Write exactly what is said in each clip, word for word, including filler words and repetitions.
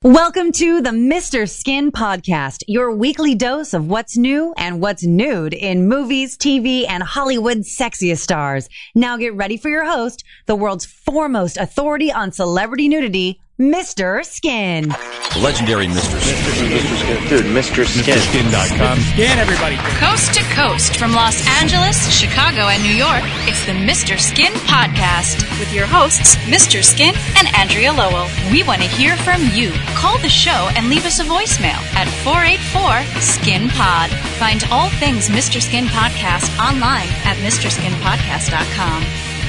Welcome to the Mister Skin Podcast, your weekly dose of what's new and what's nude in movies, T V, and Hollywood's sexiest stars. Now get ready for your host, the world's foremost authority on celebrity nudity, Mister Skin. Legendary Mister Skin. Mister Skin. Dude, Mister Skin. Mister Skin dot com. Skin, everybody. Coast to coast from Los Angeles, Chicago, and New York, it's the Mister Skin Podcast with your hosts, Mister Skin and Andrea Lowell. We want to hear from you. Call the show and leave us a voicemail at four eight four, skin pod. Find all things Mister Skin Podcast online at Mister Skin Podcast dot com.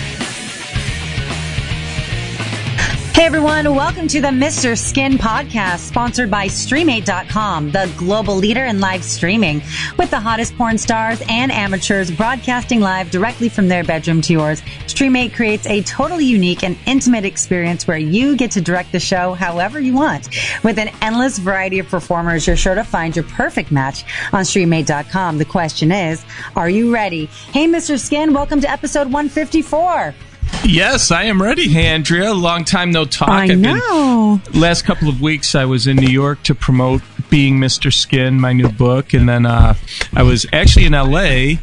Hey everyone, welcome to the Mister Skin Podcast, sponsored by Stream eight dot com, the global leader in live streaming, with the hottest porn stars and amateurs broadcasting live directly from their bedroom to yours. Stream eight creates a totally unique and intimate experience where you get to direct the show however you want. With an endless variety of performers, you're sure to find your perfect match on Stream eight dot com. The question is, are you ready? Hey Mister Skin, welcome to episode one fifty-four. Yes, I am ready. Hey, Andrea. Long time no talk. I I've know. Been, last couple of weeks, I was in New York to promote Being Mister Skin, my new book. And then uh, I was actually in L A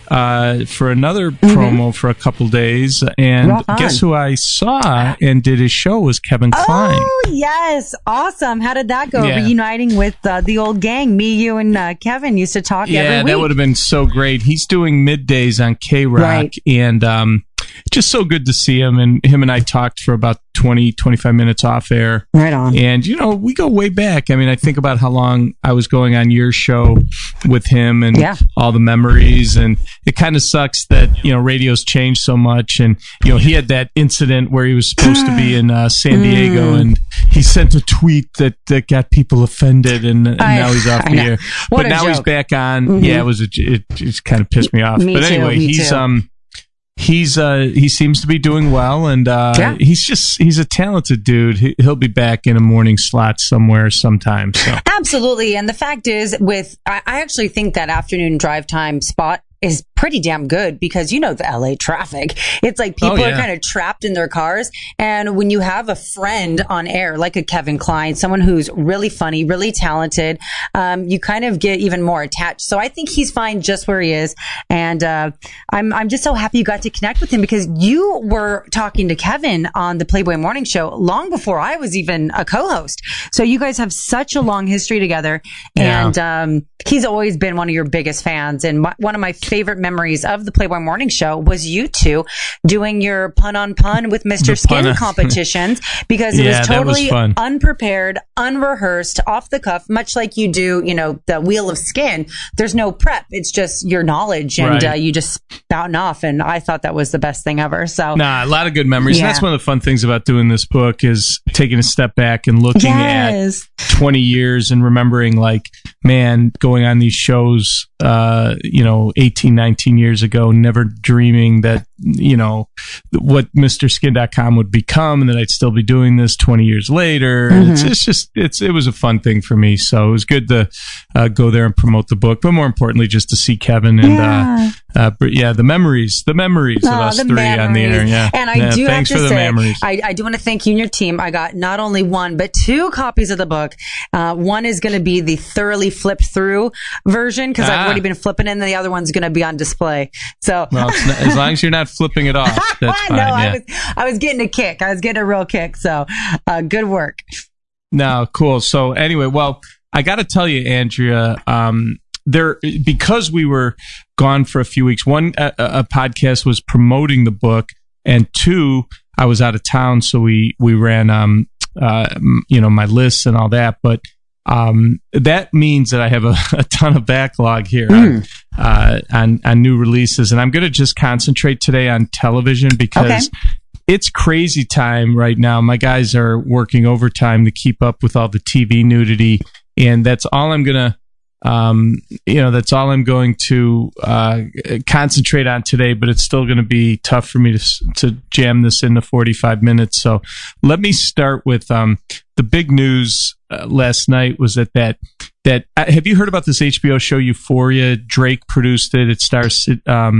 uh, for another mm-hmm. promo for a couple days. And Rock on. Guess who I saw and did his show was Kevin Kline. Oh, yes. Awesome. How did that go? Yeah. Reuniting with uh, the old gang. Me, you, and uh, Kevin used to talk yeah, every week. Yeah, that would have been so great. He's doing middays on K-Rock. Right. And um, just so good to see him. And him and I talked for about twenty, twenty-five minutes off air. Right on. And, you know, we go way back. I mean, I think about how long I was going on your show with him and yeah. all the memories. And it kind of sucks that, you know, radio's changed so much. And, you know, he had that incident where he was supposed to be in uh, San Diego mm. and he sent a tweet that, that got people offended and, and I, now he's off I the know. air. What But a now joke. he's back on. Mm-hmm. Yeah, it was, a, it just kind of pissed me off. Me but too, anyway, me he's, too. um, He's uh he seems to be doing well, and uh yeah. he's just he's a talented dude. He, he'll be back in a morning slot somewhere sometime. So absolutely, and the fact is, with I, I actually think that afternoon drive time spot is pretty damn good because you know the L A traffic. It's like people oh, yeah. are kind of trapped in their cars, and when you have a friend on air like a Kevin Kline, someone who's really funny, really talented, um, you kind of get even more attached. So I think he's fine just where he is, and uh, I'm I'm just so happy you got to connect with him because you were talking to Kevin on the Playboy Morning Show long before I was even a co-host. So you guys have such a long history together, yeah. and um, he's always been one of your biggest fans, and my, one of my favorite memories of the Playboy Morning Show was you two doing your pun on pun with Mister Skin on- competitions because it Yeah, was that was totally fun. unprepared, unrehearsed, off the cuff, much like you do, you know, the Wheel of Skin. There's no prep. It's just your knowledge and Right. uh, you just spouting off. And I thought that was the best thing ever. So Nah, a lot of good memories. Yeah. And that's one of the fun things about doing this book is taking a step back and looking yes. at twenty years and remembering like, man, going on these shows, uh, you know, eighteen, nineteen years ago, never dreaming that, you know, what Mister Skin dot com would become and that I'd still be doing this twenty years later. Mm-hmm. It's, it's just, it's, it was a fun thing for me. So it was good to uh, go there and promote the book, but more importantly, just to see Kevin and, Yeah. uh, uh, but yeah, the memories, the memories of Oh, us the three on the air. memories. Yeah. And I Yeah, do thanks have for to the say, memories. I, I do want to thank you and your team. I got not only one, but two copies of the book. Uh, one is going to be the thoroughly flipped through version because I've Ah. already been flipping it, and the other one's going to be on display. So, Well, it's not, as long as you're not flipping it off, that's fine. no, yeah. I was, I was getting a kick. I was getting a real kick. So, uh, good work. No, cool. So anyway, well, I got to tell you, Andrea, um, there because we were gone for a few weeks. One, a, a podcast was promoting the book, and two, I was out of town, so we we ran, um, uh, you know, my lists and all that. But um, that means that I have a, a ton of backlog here Mm. on, uh, on on new releases, and I'm going to just concentrate today on television because. Okay. It's crazy time right now. My guys are working overtime to keep up with all the T V nudity, and that's all I'm gonna, um, you know, that's all I'm going to uh, concentrate on today. But it's still going to be tough for me to to jam this into forty-five minutes. So let me start with um, the big news uh, last night was that that that uh, have you heard about this H B O show Euphoria? Drake produced it. It stars um,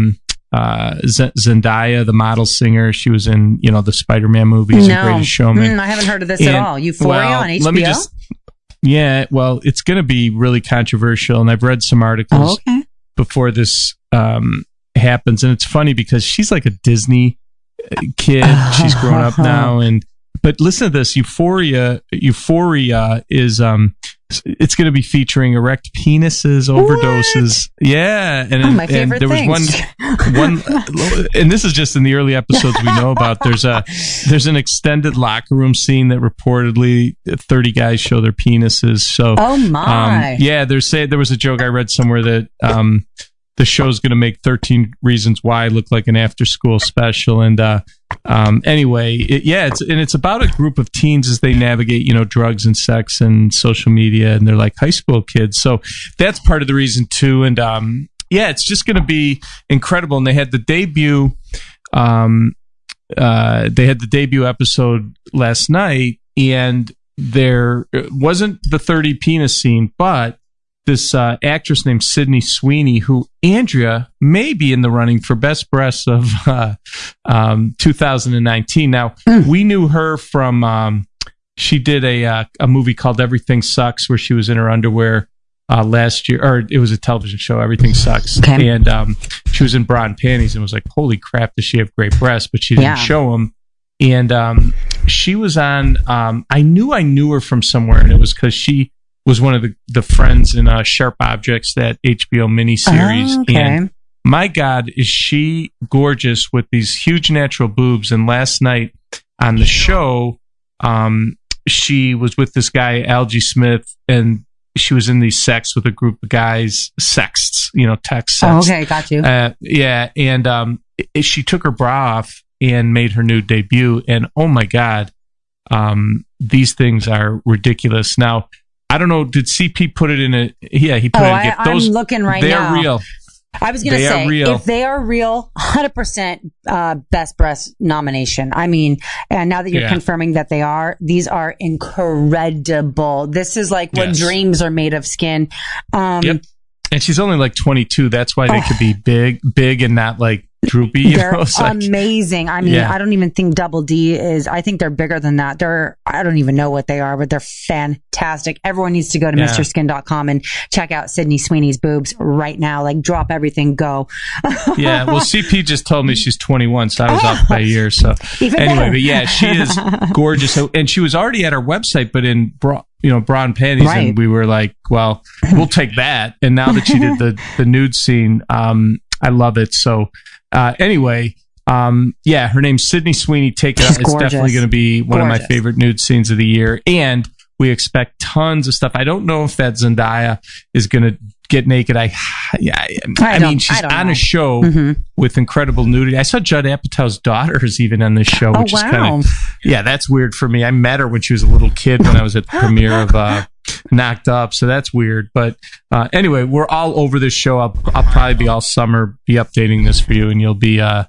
uh, Z- Zendaya, the model singer. She was in, you know, the Spider-Man movies, no. The Greatest Showman. Mm, I haven't heard of this and, at all. Euphoria well, on H B O? Let me just, yeah, well, it's going to be really controversial, and I've read some articles oh, okay. before this um, happens, and it's funny because she's like a Disney kid. She's grown up now, and but listen to this: Euphoria, Euphoria is um, it's going to be featuring erect penises, overdoses. What? Yeah, and, oh, my favorite and there things. was one, one, and this is just in the early episodes we know about. There's a there's an extended locker room scene that reportedly thirty guys show their penises. So, oh my, um, yeah, there's say there was a joke I read somewhere that um, the show's going to make thirteen Reasons Why look like an after school special, and uh, um, anyway, it, yeah, it's and it's about a group of teens as they navigate, you know, drugs and sex and social media, and they're like high school kids. So that's part of the reason too, and um, yeah, it's just going to be incredible. And they had the debut, um, uh, they had the debut episode last night, and there wasn't the thirty penis scene, but this uh, actress named Sydney Sweeney, who Andrea may be in the running for best breasts of uh, um, two thousand nineteen. Now, mm. we knew her from, um, she did a uh, a movie called Everything Sucks, where she was in her underwear uh, last year, or it was a television show, Everything Sucks. Okay. And um, she was in bra and panties and was like, holy crap, does she have great breasts? But she didn't yeah. show them. And um, she was on, um, I knew I knew her from somewhere, and it was because she was one of the, the friends in uh, Sharp Objects, that H B O miniseries. Oh, okay. And my God, is she gorgeous with these huge natural boobs. And last night on the show, um, she was with this guy, Algie Smith, and she was in these sex with a group of guys, sexts, you know, text sex. Oh, okay, got you. Uh, yeah, and um, it, she took her bra off and made her nude debut. And oh my God, um, these things are ridiculous. Now, I don't know. Did C P put it in a? Yeah, he put oh, it in a gift. Those, I'm looking right they now. They are real. I was going to say, if they are real, one hundred percent uh, best breast nomination. I mean, and now that you're yeah. confirming that they are, these are incredible. This is like what yes. dreams are made of skin. Um, yep. And she's only like twenty-two. That's why they oh. could be big, big and not like droopy. You they're know? Like, amazing. I mean, yeah. I don't even think Double D is, I think they're bigger than that. They're, I don't even know what they are, but they're fantastic. Everyone needs to go to yeah. Mr Skin dot com and check out Sydney Sweeney's boobs right now. Like, drop everything, go. Yeah. Well, C P just told me she's twenty-one, so I was off by a year. So even anyway, better. But yeah, she is gorgeous. And she was already at our website, but in bra, you know, bra and panties. Right. And we were like, well, we'll take that. And now that she did the, the nude scene, um, I love it. So, Uh, anyway, um, yeah, her name's Sydney Sweeney. Take it out. It's definitely going to be one gorgeous. of my favorite nude scenes of the year. And we expect tons of stuff. I don't know if that Zendaya is going to get naked. I, yeah, I, I mean, she's I on know. a show mm-hmm. with incredible nudity. I saw Judd Apatow's daughter is even on this show, which oh, is wow. kind of, yeah, that's weird for me. I met her when she was a little kid when I was at the premiere of, uh, Knocked Up, so that's weird. But uh, anyway, we're all over this show. I'll, I'll probably be all summer, be updating this for you, and you'll be, uh,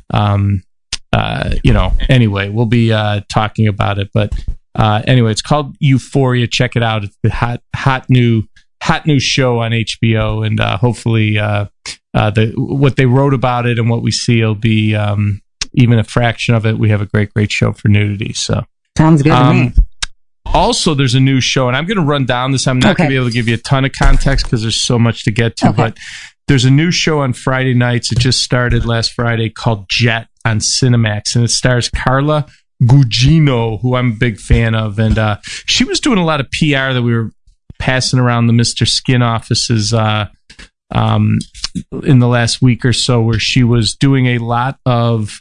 um, uh, you know, anyway, we'll be uh, talking about it. But uh, anyway, it's called Euphoria. Check it out. It's the hot, hot new, hot new show on H B O, and uh, hopefully, uh, uh, the what they wrote about it and what we see will be um, even a fraction of it. We have a great, great show for nudity. So sounds good um, to me. Also, there's a new show, and I'm going to run down this. I'm not okay. going to be able to give you a ton of context because there's so much to get to, okay. but there's a new show on Friday nights. It just started last Friday called Jet on Cinemax, and it stars Carla Gugino, who I'm a big fan of, and uh, she was doing a lot of P R that we were passing around the Mister Skin offices uh, um, in the last week or so, where she was doing a lot of,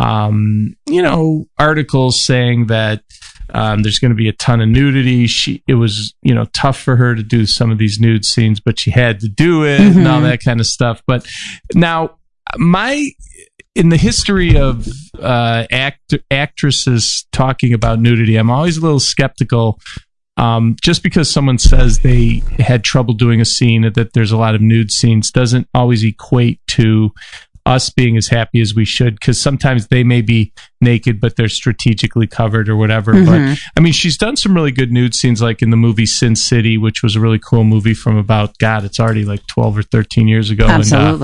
um, you know, articles saying that Um, there's going to be a ton of nudity. She, it was, you know, tough for her to do some of these nude scenes, but she had to do it mm-hmm. and all that kind of stuff. But now, my in the history of uh, act, actresses talking about nudity, I'm always a little skeptical. Um, just because someone says they had trouble doing a scene, that there's a lot of nude scenes, doesn't always equate to us being as happy as we should, because sometimes they may be naked, but they're strategically covered or whatever. Mm-hmm. But I mean, she's done some really good nude scenes, like in the movie Sin City, which was a really cool movie from about, God, it's already like twelve or thirteen years ago. Absolutely. And,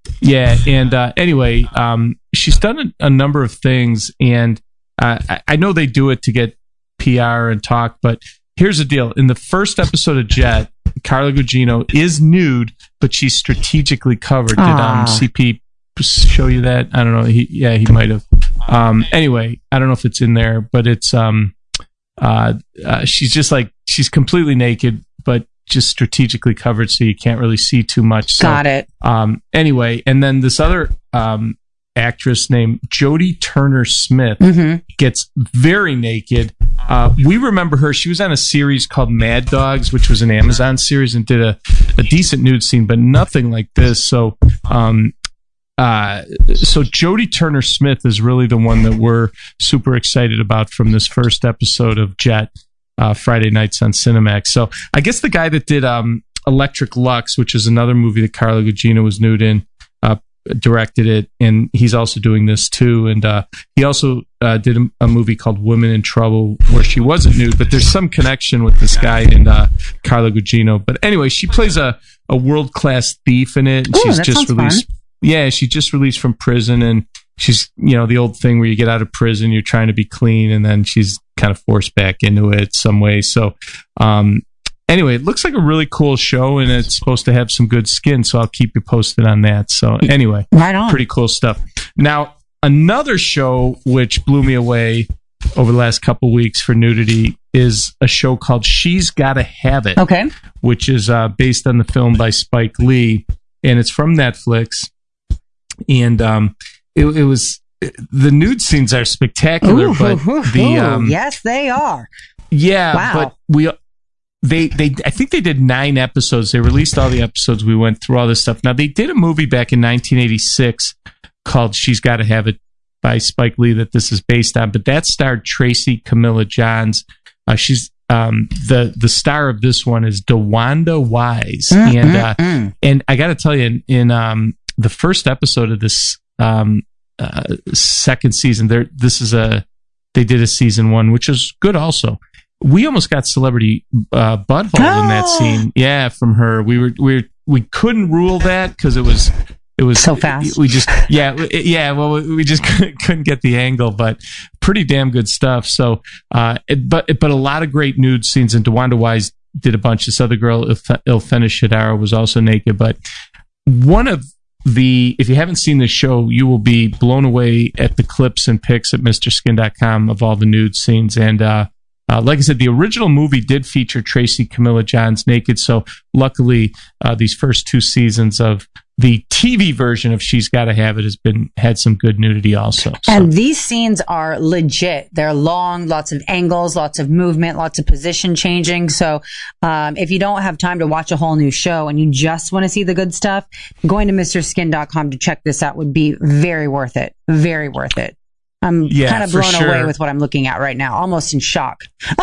yeah, and uh, anyway, um, she's done a, a number of things, and uh, I, I know they do it to get P R and talk, but here's the deal. In the first episode of Jet, Carla Gugino is nude, but she's strategically covered. Did um, C P show you that? I don't know. He, yeah, he might have. Um, anyway, I don't know if it's in there, but it's um, uh, uh, she's just like, she's completely naked, but just strategically covered, so you can't really see too much. So, Got it. Um, anyway, and then this other um, actress named Jodie Turner-Smith Mm-hmm. gets very naked. Uh, we remember her. She was on a series called Mad Dogs, which was an Amazon series, and did a, a decent nude scene, but nothing like this. So, um, uh, so Jodie Turner-Smith is really the one that we're super excited about from this first episode of Jet. Uh, Friday nights on Cinemax. So I guess the guy that did um, Electric Lux, which is another movie that Carla Gugino was nude in, uh, directed it, and he's also doing this too. And uh, he also uh, did a, a movie called Women in Trouble, where she wasn't nude, but there's some connection with this guy and uh, Carla Gugino. But anyway, she plays a, a world class thief in it. And Ooh, she's that just sounds released. fun. Yeah, she just released from prison, and she's, you know, the old thing where you get out of prison, you're trying to be clean, and then she's kind of forced back into it some way. So, um, anyway, it looks like a really cool show, and it's supposed to have some good skin, so I'll keep you posted on that. So, anyway, Right on. pretty cool stuff. Now, another show which blew me away over the last couple weeks for nudity is a show called She's Gotta Have It, Okay. which is uh, based on the film by Spike Lee, and it's from Netflix. And um, it, it was the nude scenes are spectacular, Ooh, but ooh, ooh, the um, yes, they are. yeah, Wow. but we they they I think they did nine episodes. They released all the episodes. We went through all this stuff. Now they did a movie back in nineteen eighty-six called She's Gotta Have It by Spike Lee that this is based on, but that starred Tracy Camilla Johns. Uh, she's um, the the star of this one is DeWanda Wise, Mm, and mm, uh, mm. and I got to tell you, in, in um, the first episode of this um, uh, second season, there this is a they did a season one, which is good. Also, we almost got celebrity uh, butthole in that Oh. scene. Yeah, from her. We were we were, we couldn't rule that because it was. It was So fast. We just, yeah, it- yeah. Well, we just couldn't, couldn't get the angle, but pretty damn good stuff. So, uh, it, but but a lot of great nude scenes. And DeWanda Wise did a bunch. This other girl, Ilf- Ilfena Shadaro, was also naked. But one of the, if you haven't seen the show, you will be blown away at the clips and pics at Mister Skin dot com of all the nude scenes. And uh, uh, like I said, the original movie did feature Tracy Camilla Johns naked. So luckily, uh, these first two seasons of the T V version of She's Gotta Have It has been had some good nudity also. So. And these scenes are legit. They're long, lots of angles, lots of movement, lots of position changing. So um, if you don't have time to watch a whole new show and you just want to see the good stuff, going to Mr Skin dot com to check this out would be very worth it. Very worth it. I'm Yeah, kind of for blown sure. away with what I'm looking at right now, almost in shock.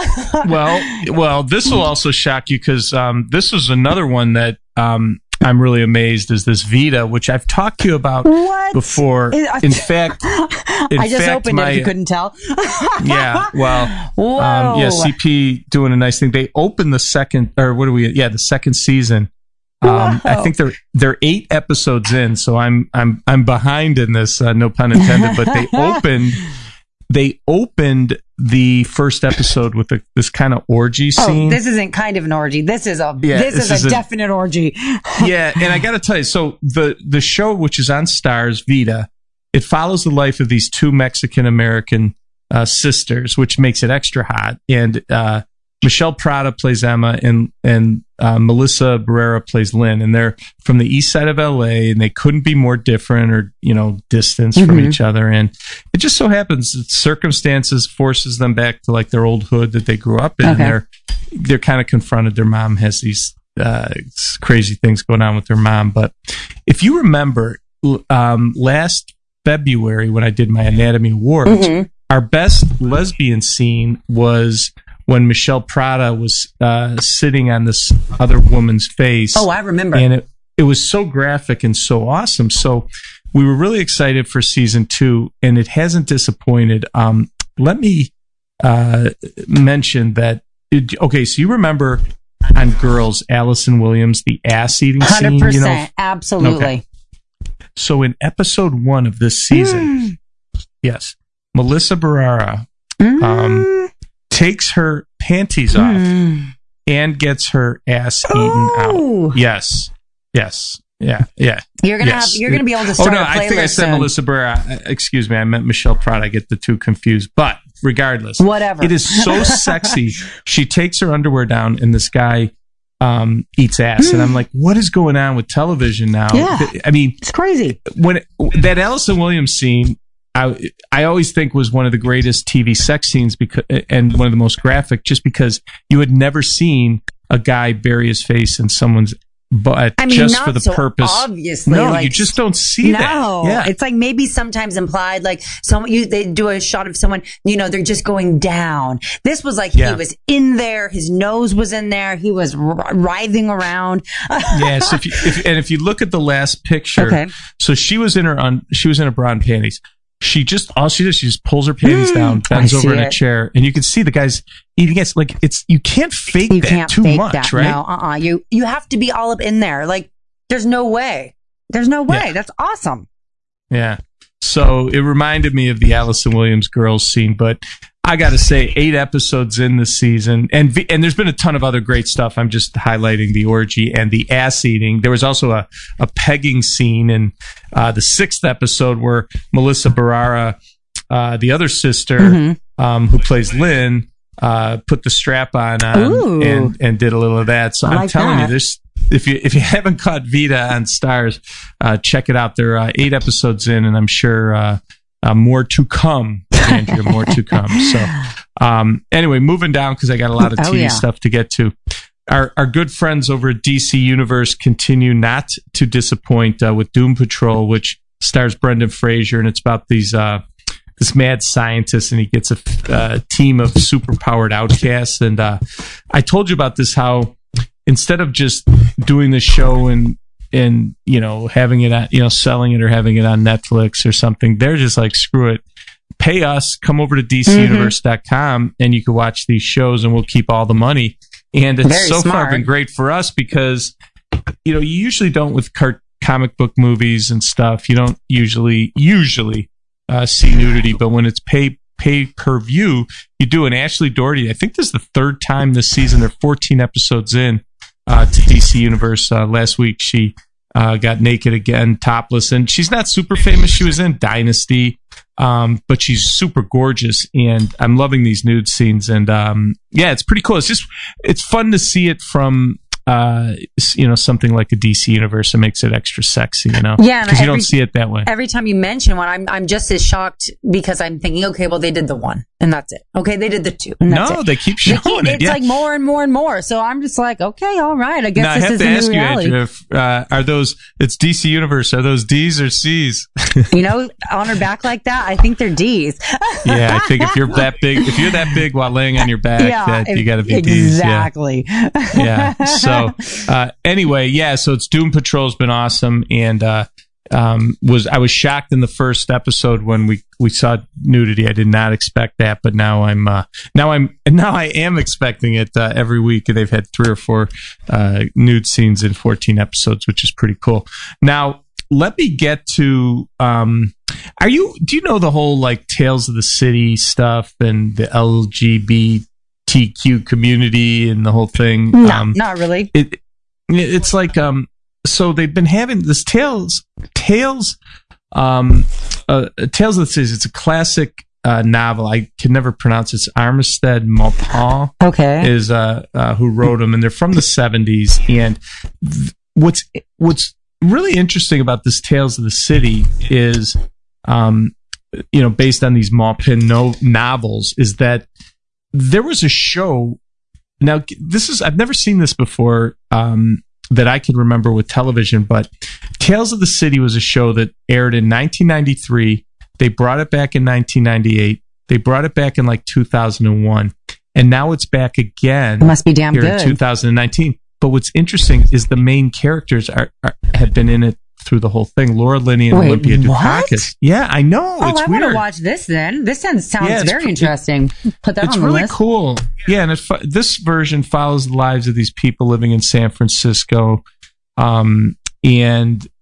well, well, this will also shock you because um, this is another one that um, I'm really amazed is this Vita, which I've talked to you about What? before. Is- In fact, in I just fact, opened my, it if you couldn't tell. yeah, well, Whoa. um, yeah, C P doing a nice thing. They opened the second, or what are we? Yeah, the second season. Um, I Wow. think they're they're eight episodes in, so I'm I'm I'm behind in this. Uh, no pun intended. But they opened they opened the first episode with a, this kind of orgy scene. Oh, this isn't kind of an orgy. This is a Yeah, this, this is, is a, a- definite orgy. Yeah, and I got to tell you, so the the show, which is on Starz, Vita, it follows the life of these two Mexican American uh, sisters, which makes it extra hot. And uh, Michelle Prada plays Emma, and and uh, Melissa Barrera plays Lynn, and they're from the east side of L A, and they couldn't be more different or you know distanced from Mhm. each other. And it just so happens that circumstances forces them back to like their old hood that they grew up in. Okay. And they're they're kind of confronted. Their mom has these uh, crazy things going on with their mom. But if you remember, um, last February when I did my Anatomy Awards, Mhm. our best lesbian scene was when Michelle Prada was uh, sitting on this other woman's face. Oh, I remember. And it, it was so graphic and so awesome. So we were really excited for season two, and it hasn't disappointed. Um, let me uh, mention that. It, okay, so you remember on Girls, Allison Williams, the ass eating one hundred scene? percent. You know? Absolutely. Okay. So in episode one of this season, mm. yes, Melissa Barrera mm. um, takes her panties off mm. and gets her ass eaten oh. out. Yes, yes, yeah, yeah. You're gonna yes. have. You're gonna be able to start. Oh no, a playlist I think I said soon. Melissa Barrera. Excuse me, I meant Michelle Pratt. I get the two confused, but regardless, whatever. It is so sexy. She takes her underwear down, and this guy um, eats ass, and I'm like, what is going on with television now? Yeah. I mean, it's crazy. When it, that Allison Williams scene, I I always think was one of the greatest T V sex scenes because, and one of the most graphic, just because you had never seen a guy bury his face in someone's butt I mean, just not for the so purpose. Obviously, no, like, you just don't see no, that. No, yeah. It's like maybe sometimes implied, like someone you they do a shot of someone, you know, they're just going down. This was like yeah. he was in there, his nose was in there, he was r- writhing around. Yes, if you, if, and if you look at the last picture, okay. so she was in her un, she was in her bra and panties. She just all she does, she just pulls her panties mm, down, bends over in a chair, and you can see the guy's eating it. Like it's you can't fake you that can't too fake much, that. right? No, uh, uh-uh. uh, you you have to be all up in there. Like there's no way, there's no way. Yeah. That's awesome. Yeah. So it reminded me of the Allison Williams girls scene, but I got to say, eight episodes in this season, and and there's been a ton of other great stuff. I'm just highlighting the orgy and the ass eating. There was also a, a pegging scene in uh, the sixth episode where Melissa Barrera, uh, the other sister mm-hmm. um, who plays Lynn, uh, put the strap on um, and and did a little of that. So I I'm like telling that. you, this. If you if you haven't caught Vita on Stars, uh, check it out. There are uh, eight episodes in, and I'm sure uh, uh, more to come, Andrea, more to come. So um, anyway, moving down because I got a lot of T V oh, yeah. stuff to get to. Our our good friends over at D C Universe continue not to disappoint uh, with Doom Patrol, which stars Brendan Fraser, and it's about these uh, this mad scientist, and he gets a uh, team of superpowered outcasts. And uh, I told you about this, how instead of just doing the show and and you know having it on, you know selling it or having it on Netflix or something, they're just like, screw it, pay us, come over to D C universe dot com and you can watch these shows and we'll keep all the money. And it's Very so smart. far been great for us because you know you usually don't with car- comic book movies and stuff. You don't usually usually uh, see nudity, but when it's pay pay per view, you do. And Ashley Doherty, I think this is the third time this season. They're fourteen episodes in. Uh, to D C Universe. Uh, last week, she uh, got naked again, topless, and she's not super famous. She was in Dynasty, um, but she's super gorgeous, and I'm loving these nude scenes. And um, yeah, it's pretty cool. It's just it's fun to see it from uh, you know something like a D C Universe. It makes it extra sexy, you know, yeah, because you don't see it that way. Every time you mention one, I'm I'm just as shocked because I'm thinking, okay, well, they did the one, and that's it. Okay, they did the two, and that's no, it. they keep showing they keep, it. It's yeah. like more and more and more. So I'm just like, okay, all right. I guess now, this I have is to the ask new you, reality. Andrea, if, uh, are those? It's D C Universe. Are those D's or C's? You know, on her back like that, I think they're D's. Yeah, I think if you're that big, if you're that big while laying on your back, yeah, that you got to be exactly. D's. Yeah. yeah. So uh, anyway, yeah. So it's Doom Patrol's been awesome, and uh, um, was I was shocked in the first episode when we, we saw nudity. I did not expect that, but now I'm uh, now I'm now I am expecting it uh, every week. They've had three or four uh, nude scenes in fourteen episodes, which is pretty cool. Now let me get to. Um, are you? Do you know the whole like Tales of the City stuff and the L G B T Q community and the whole thing? No, um, not really. It it's like um. So they've been having this Tales Tales um uh, Tales of the City. It's a classic uh, novel. I can never pronounce it. It's Armistead Maupin. Okay, is uh, uh who wrote them, and they're from the seventies. And th- what's what's really interesting about this Tales of the City is um you know based on these Maupin no- novels is that there was a show. Now this is I've never seen this before. Um. That I can remember with television, but Tales of the City was a show that aired in nineteen ninety-three. They brought it back in nineteen ninety-eight. They brought it back in like two thousand one, and now it's back again. It must be damn here good. In two thousand nineteen. But what's interesting is the main characters are, are have been in it through the whole thing. Laura Linney and Wait, Olympia what? Dukakis. Yeah, I know. Oh, it's I weird. want to watch this then. This sounds, sounds Yeah, very pr- interesting. Put that it's on the really list. cool. Yeah, and it fo- this version follows the lives of these people living in San Francisco, um, and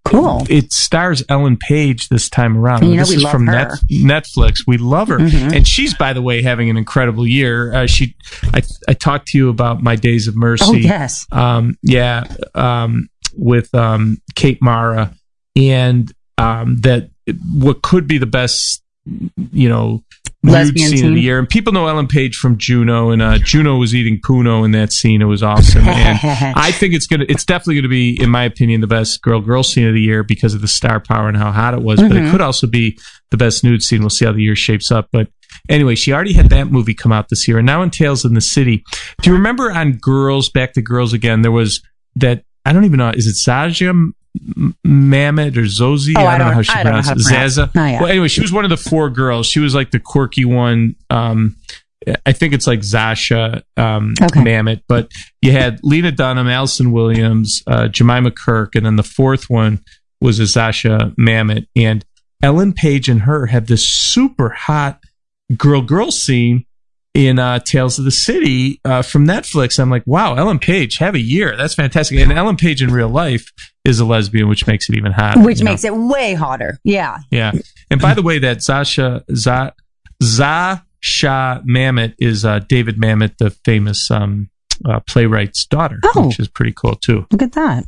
Cool. It stars Ellen Page this time around. And you know this we is love from her. Net, Netflix. We love her, Mhm. and she's, by the way, having an incredible year. Uh, she, I, I talked to you about My Days of Mercy. Oh, yes. Um, yeah, um, with um, Kate Mara, and um, that what could be the best, you know, nude Lesbian scene scene. of the year. And people know Ellen Page from Juno, and uh, Juno was eating Puno in that scene. It was awesome. And I think it's gonna, it's definitely gonna be, in my opinion, the best girl girl scene of the year because of the star power and how hot it was. But it Mhm. could also be the best nude scene. We'll see how the year shapes up. But anyway, she already had that movie come out this year, and now in Tales in the City. Do you remember on Girls, Back to Girls Again? There was that, I don't even know, is it Zaja M- Mamet or Zozie? Oh, I, I don't know don't- how she I don't know how pronounces to it. pronounce Zaza. it. Oh, yeah. Well, anyway, she was one of the four girls. She was like the quirky one. Um, I think it's like Zasha um, Okay. Mamet. But you had Lena Dunham, Alison Williams, uh, Jemima Kirk, and then the fourth one was a Zasha Mamet. And Ellen Page and her have this super hot girl-girl scene in uh, Tales of the City uh, from Netflix. I'm like, wow, Ellen Page, have a year. That's fantastic. And Ellen Page in real life is a lesbian, which makes it even hotter. Which you know? makes it way hotter. Yeah. Yeah. And by the way, that Zasha, Za, Zasha Mamet is uh, David Mamet, the famous um, uh, playwright's daughter, Oh. which is pretty cool too. Look at that.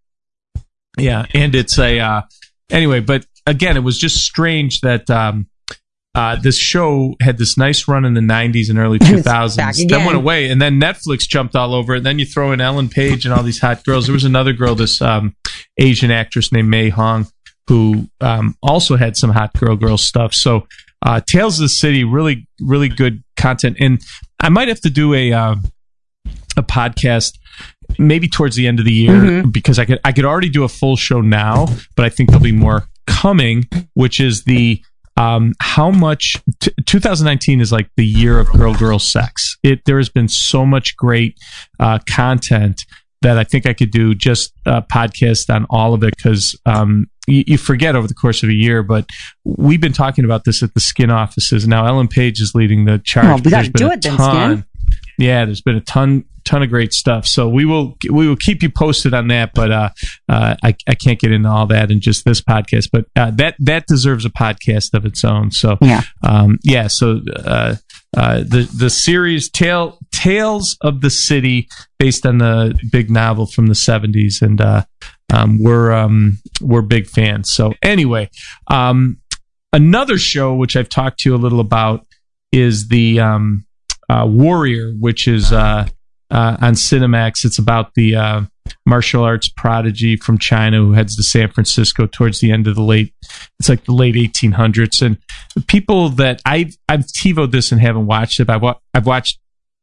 Yeah. And it's a, uh, anyway, but again, it was just strange that, um, Uh, this show had this nice run in the nineties and early two thousands, back then again. went away, and then Netflix jumped all over it. And then you throw in Ellen Page and all these hot girls. There was another girl, this um, Asian actress named Mei Hong, who um, also had some hot girl girl stuff. So uh, Tales of the City, really, really good content. And I might have to do a uh, a podcast maybe towards the end of the year Mhm. because I could I could already do a full show now, but I think there'll be more coming, which is the um, how much t- twenty nineteen is like the year of girl girl sex. It there has been so much great uh, content that I think I could do just a podcast on all of it because um, you, you forget over the course of a year. But we've been talking about this at the Skin offices. Now Ellen Page is leading the charge. Oh, we but gotta there's been do a it then, ton- Skin. Yeah, there's been a ton ton of great stuff. So we will we will keep you posted on that. But uh, uh, I I can't get into all that in just this podcast. But uh, that that deserves a podcast of its own. So Yeah. um, yeah. So uh, uh, the the series Tale Tales of the City, based on the big novel from the seventies, and uh, um, we're um, we're big fans. So anyway, um, another show which I've talked to you a little about is the um, uh, Warrior, which is uh, uh, on Cinemax. It's about the uh, martial arts prodigy from China who heads to San Francisco towards the end of the late, it's like the late eighteen hundreds. And the people that I've, I've TiVoed this and haven't watched it. I've, wa- I've watched.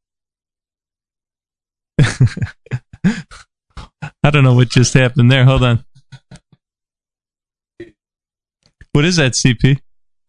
I don't know what just happened there. Hold on. What is that, C P?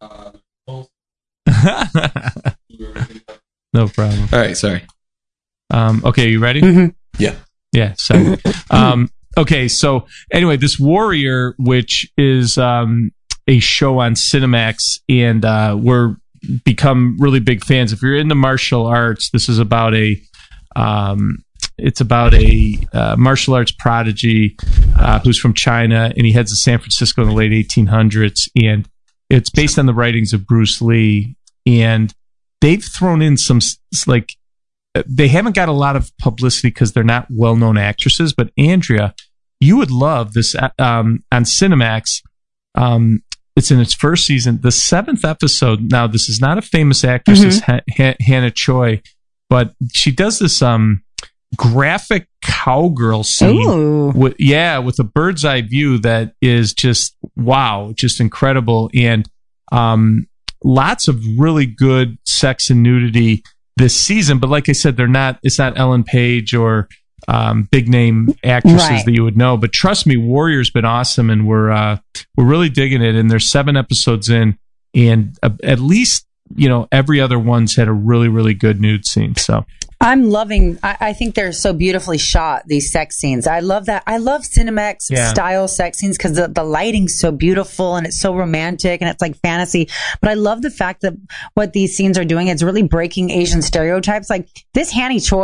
No problem. All right, sorry. Um, okay, you ready? Mhm. Yeah. Yeah. So, um, okay. So anyway, this Warrior, which is um, a show on Cinemax, and uh, we're become really big fans. If you're into martial arts, this is about a. Um, it's about a uh, martial arts prodigy uh, who's from China, and he heads to San Francisco in the late eighteen hundreds, and it's based on the writings of Bruce Lee, and they've thrown in some s- like. They haven't got a lot of publicity because they're not well-known actresses. But Andrea, you would love this um, on Cinemax. Um, it's in its first season, the seventh episode. Now, this is not a famous actress, Mhm. this ha- ha- Hannah Choi, but she does this um, graphic cowgirl scene. Ooh. With, yeah, with a bird's eye view that is just wow, just incredible, and um, lots of really good sex and nudity this season. But like I said, they're not. It's not Ellen Page or um, big name actresses Right. that you would know. But trust me, Warrior's been awesome, and we're uh, we're really digging it. And there's seven episodes in, and uh, at least you know every other one's had a really really good nude scene. So. I'm loving, I, I think they're so beautifully shot, these sex scenes. I love that. I love Cinemax Yeah. style sex scenes because the, the lighting's so beautiful and it's so romantic and it's like fantasy. But I love the fact that what these scenes are doing is really breaking Asian stereotypes. Like this Hanny Choi,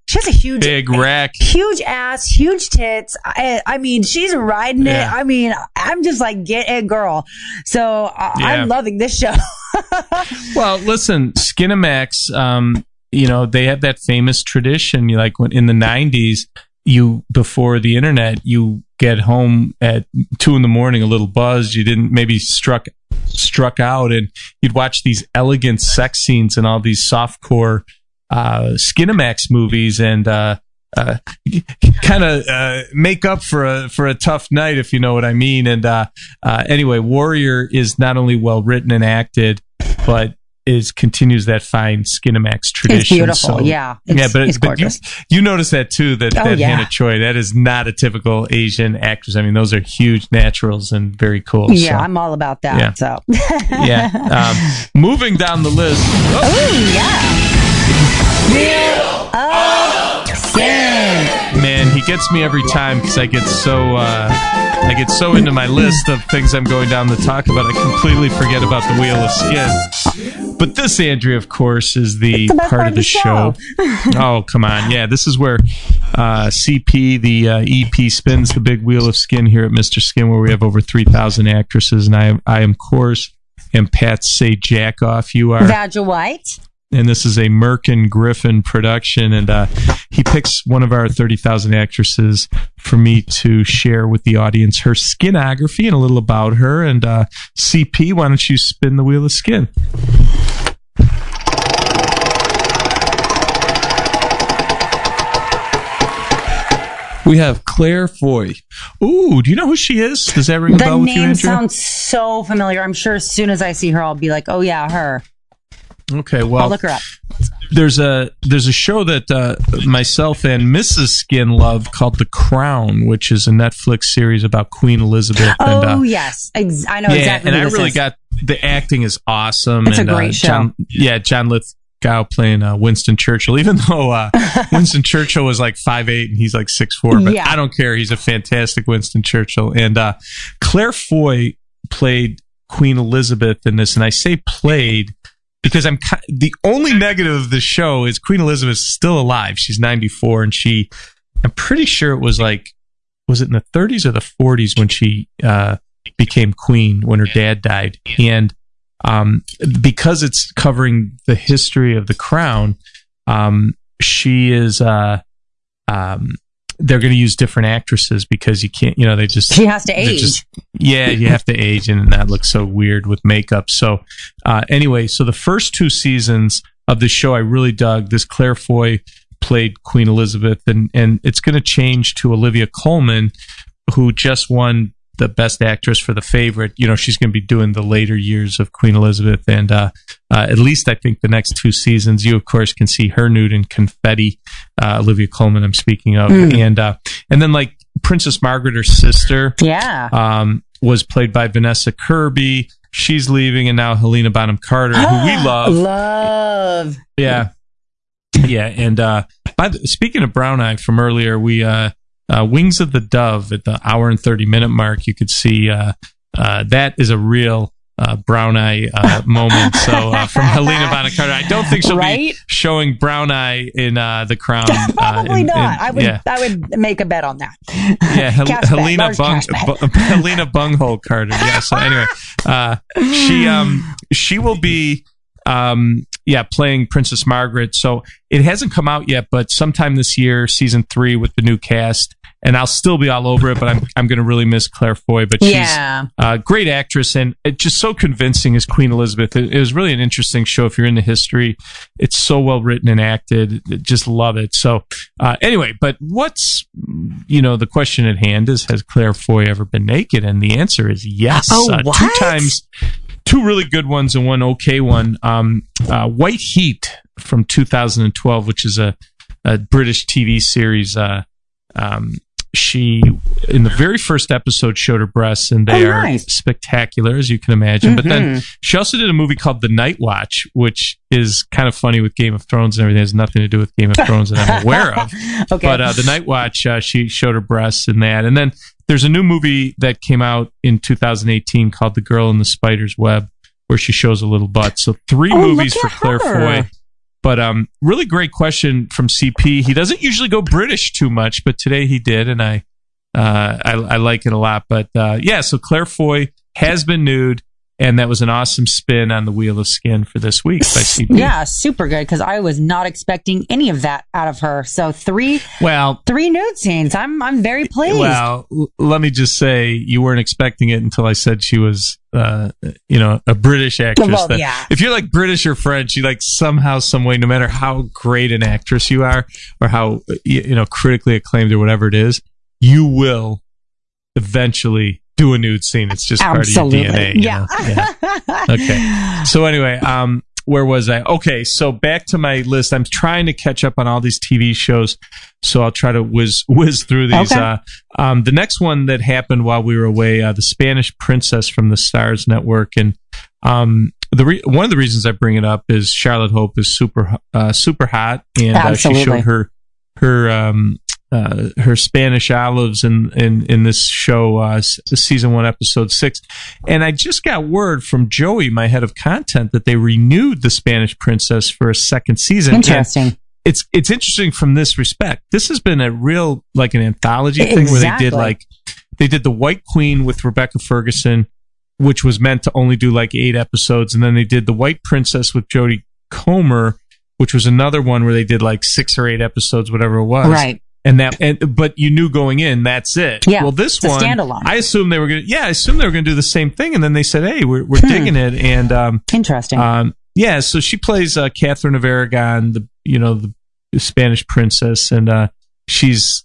She has a huge, big rack, huge ass, huge tits. I, I mean, she's riding Yeah. it. I mean, I'm just like, get it, girl. So uh, Yeah. I'm loving this show. Well, listen, Skinamax, um, you know, they had that famous tradition. You like when in the nineties, you before the internet, you get home at two in the morning, a little buzzed. You didn't maybe struck struck out, and you'd watch these elegant sex scenes and all these softcore uh, Skinamax movies, and uh, uh, kind of uh, make up for a for a tough night, if you know what I mean. And uh, uh, anyway, Warrior is not only well written and acted, but is continues that fine Skinamax tradition. It's beautiful, So, yeah. It's, yeah, but, it's but you, gorgeous. you notice that too, that, Oh, that yeah. Hannah Choi, that is not a typical Asian actress. I mean, those are huge naturals and very cool. Yeah, so, I'm all about that. yeah. So, yeah. Um, moving down the list. Oh, ooh, yeah. Wheel of Skin. man, he gets me every time because I get so uh, I get so into my list of things I'm going down to talk about. I completely forget about the Wheel of Skin. But this, Andrea, of course, is the, the best part of the show. Oh, come on. Yeah, this is where uh, C P, the uh, E P, spins the big Wheel of Skin here at Mister Skin, where we have over three thousand actresses. And I, I of course, am Pat Say Jack Off. You are. Badger White. And this is a Merkin Griffin production, and uh, he picks one of our thirty thousand actresses for me to share with the audience her skinography and a little about her. And uh, C P, why don't you spin the Wheel of Skin? We have Claire Foy. Ooh, do you know who she is? Does that ring a The bell with you, name Andrea? sounds so familiar. I'm sure as soon as I see her, I'll be like, oh, yeah, her. Okay, well, I'll look her up. There's a there's a show that uh, myself and Missus Skin love called The Crown, which is a Netflix series about Queen Elizabeth. Oh, and, uh, yes. Ex- I know yeah, exactly and who I this really is. got the acting is awesome. It's a and, great uh, show. John, yeah, John Lithgow playing uh, Winston Churchill, even though uh, Winston Churchill was like five eight and he's like six four, but Yeah. I don't care. He's a fantastic Winston Churchill. And uh, Claire Foy played Queen Elizabeth in this, and I say played because I'm ki- the only negative of the show is Queen Elizabeth's still alive. She's ninety-four, and she, I'm pretty sure it was like, was it in the thirties or the forties when she uh, became queen, when her dad died? And um, because it's covering the history of the crown, um, she is, uh, um, they're going to use different actresses because you can't, you know, they just, She has to they're age. just- yeah, you have to age, and that looks so weird with makeup. So, uh, anyway, so the first two seasons of the show I really dug. This Claire Foy played Queen Elizabeth, and, and it's going to change to Olivia Colman, who just won the Best Actress for The Favorite. You know, she's going to be doing the later years of Queen Elizabeth, and uh, uh, at least I think the next two seasons, you of course can see her nude in Confetti. Uh, Olivia Colman, I'm speaking of, Mm. and uh, and then like Princess Margaret, her sister, Yeah. um, was played by Vanessa Kirby. She's leaving, and now Helena Bonham Carter, who we love. Love. Yeah, yeah, and uh, by the, speaking of Brown Eye from earlier, we uh, uh, Wings of the Dove at the hour and thirty minute mark. You could see uh, uh, that is a real uh, Brown Eye uh, moment. So uh, from Helena Bonham Carter, I don't think she'll be Right? showing Brown Eye in uh, The Crown. uh, Probably in- in- not. I would yeah. I would make a bet on that. Yeah, Hel- Cash bet, Helena large Bung, cash bet. Bu- Helena Bunghole Carter. Yeah. So anyway, uh, she um she will be um yeah playing Princess Margaret. So it hasn't come out yet, but sometime this year, season three with the new cast. And I'll still be all over it, but I'm I'm going to really miss Claire Foy. But she's Yeah. a great actress, and it just so convincing as Queen Elizabeth. It, it was really an interesting show. If you're into history, it's so well written and acted. Just love it. So uh, anyway, but what's you know the question at hand is: has Claire Foy ever been naked? And the answer is yes. Oh, uh, what? Two times. Two really good ones and one okay one. Um, uh, White Heat from two thousand twelve, which is a, a British T V series. Uh, um, she, in the very first episode, showed her breasts, and they Oh, are nice. spectacular, as you can imagine. But then Mhm. she also did a movie called The Night Watch, which is kind of funny with Game of Thrones and everything. It has nothing to do with Game of Thrones that I'm aware of. Okay. But uh, The Night Watch, uh, she showed her breasts in that. And then there's a new movie that came out in two thousand eighteen called The Girl in the Spider's Web, where she shows a little butt. So three Oh, movies look for at Claire her. Foy. But um, really great question from C P. He doesn't usually go British too much, but today he did, and I uh, I, I like it a lot. But uh, yeah, so Claire Foy has been nude, and that was an awesome spin on the Wheel of Skin for this week by C P. Yeah, super good, because I was not expecting any of that out of her. So three, well, three nude scenes. I'm I'm very pleased. Well, l- let me just say, you weren't expecting it until I said she was, uh, you know, a British actress. Well, that, yeah. If you're like British or French, you like somehow, some way, no matter how great an actress you are or how, you know, critically acclaimed or whatever it is, you will eventually do a nude scene. It's just Absolutely. part of your D N A. You Yeah. know? yeah. Okay. So anyway, um, where was I? Okay, so back to my list. I'm trying to catch up on all these T V shows, so I'll try to whiz whiz through these. Okay. Uh, um, the next one that happened while we were away, uh, the Spanish Princess from the Starz Network, and um, the re- one of the reasons I bring it up is Charlotte Hope is super uh, super hot, and uh, she showed her her um, uh, her Spanish olives in in, in this show, uh, season one, episode six. And I just got word from Joey, my head of content, that they renewed the Spanish Princess for a second season. Interesting. And it's it's interesting from this respect. This has been a real, like, an anthology thing Exactly. where they did like they did the White Queen with Rebecca Ferguson, which was meant to only do like eight episodes, and then they did the White Princess with Jodie Comer, which was another one where they did like six or eight episodes, whatever it was. Right. And that, and but you knew going in, that's it. Yeah, well, this it's a one, standalone. I assumed they were going to, yeah, I assumed they were going to do the same thing. And then they said, hey, we're, we're Hmm. digging it. And, um, Interesting. um, yeah, so she plays, uh, Catherine of Aragon, the, you know, the Spanish princess. And, uh, she's,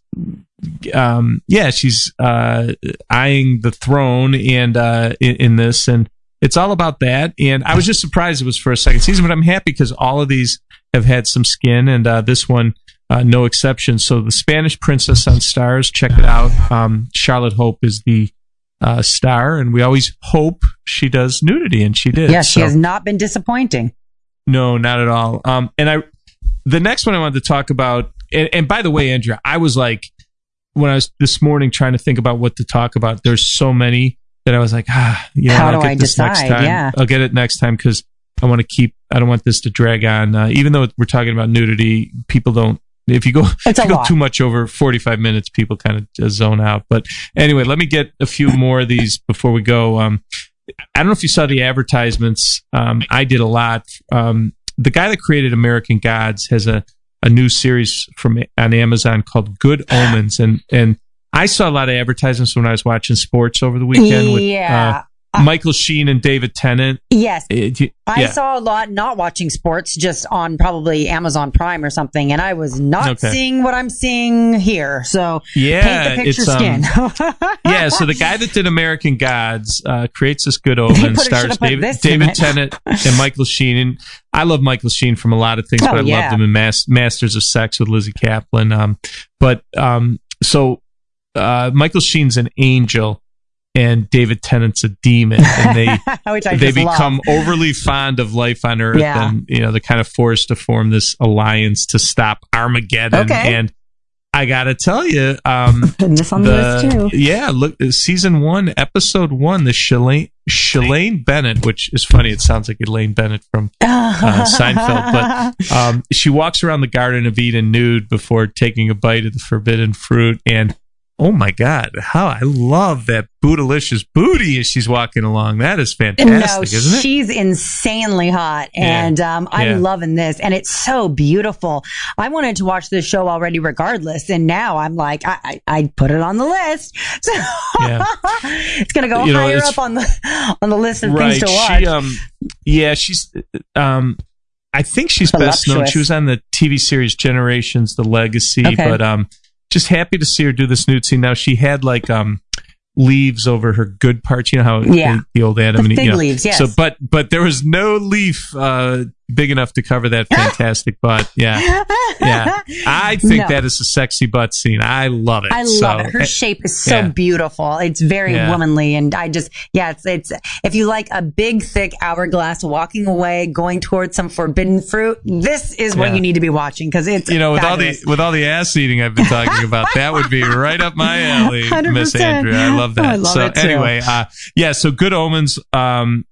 um, yeah, she's, uh, eyeing the throne and, uh, in, in this. And it's all about that. And I was just surprised it was for a second season, but I'm happy because all of these have had some skin. And, uh, this one, Uh, no exception. So the Spanish Princess on Starz, check it out. Um, Charlotte Hope is the uh, star, and we always hope she does nudity, and she did. Yes, she So- has not been disappointing. No, not at all. Um, and I, the next one I wanted to talk about, and, and by the way, Andrea, I was like, when I was this morning trying to think about what to talk about, there's so many that I was like, ah, you know, How I'll do get I this next decide? time. Yeah. I'll get it next time because I want to keep. I don't want this to drag on. Uh, even though we're talking about nudity, people don't. If you go, It's if a you go lot. too much over forty-five minutes, people kind of just zone out. But anyway, let me get a few more of these before we go. Um, I don't know if you saw the advertisements. Um, I did a lot. Um, the guy that created American Gods has a, a new series from on Amazon called Good Omens, and and I saw a lot of advertisements when I was watching sports over the weekend with Yeah. uh, Michael Sheen and David Tennant. Yes. It- y- I yeah. saw a lot not watching sports, just on probably Amazon Prime or something, and I was not Okay. seeing what I'm seeing here. So Yeah, paint the picture it's, um, skin. yeah, so the guy that did American Gods uh, creates this Good Omen, put- stars should've put David, this in David it. Tennant and Michael Sheen. And I love Michael Sheen from a lot of things, Oh, but I yeah. loved him in Mas- Masters of Sex with Lizzie Kaplan. Um, but um, so uh, Michael Sheen's an angel and David Tennant's a demon, and they Which I they just love. become overly fond of life on Earth, Yeah. and you know they're kind of forced to form this alliance to stop Armageddon. Okay. And I gotta tell you, um, Putting this on the, list too. yeah, look, season one, episode one, the Shalane, Shalane Bennett, which is funny. It sounds like Elaine Bennett from uh, Seinfeld, but um, she walks around the Garden of Eden nude before taking a bite of the forbidden fruit. And oh my God, how I love that bootylicious booty as she's walking along. That is fantastic, No, isn't it? she's insanely hot, Yeah. and um, I'm Yeah. loving this, and it's so beautiful. I wanted to watch this show already, regardless, and now I'm like, I, I, I put it on the list, so Yeah. it's gonna go You know, higher it's- up on the on the list of Right. things to watch. She, um, yeah, she's, um, I think she's best known. Voluptuous. She was on the T V series Generations, The Legacy, Okay. but, um, just happy to see her do this nude scene. Now she had like, um, leaves over her good parts. You know how Yeah. the, the old Adam The and Eve, fig you know. leaves, yes. So, but, but there was no leaf, uh, big enough to cover that fantastic butt. Yeah. Yeah. I think No. that is a sexy butt scene. I love it. I love So, it. Her shape is so yeah. beautiful. It's very Yeah. womanly, and I just, yeah, it's, it's, if you like a big, thick hourglass walking away, going towards some forbidden fruit, this is what Yeah. you need to be watching, because it's, You know, with fabulous. all the with all the ass eating I've been talking about, that would be right up my alley, one hundred Miss percent. Andrea. I love that. I love so it too. anyway, uh, yeah. So Good Omens. Um,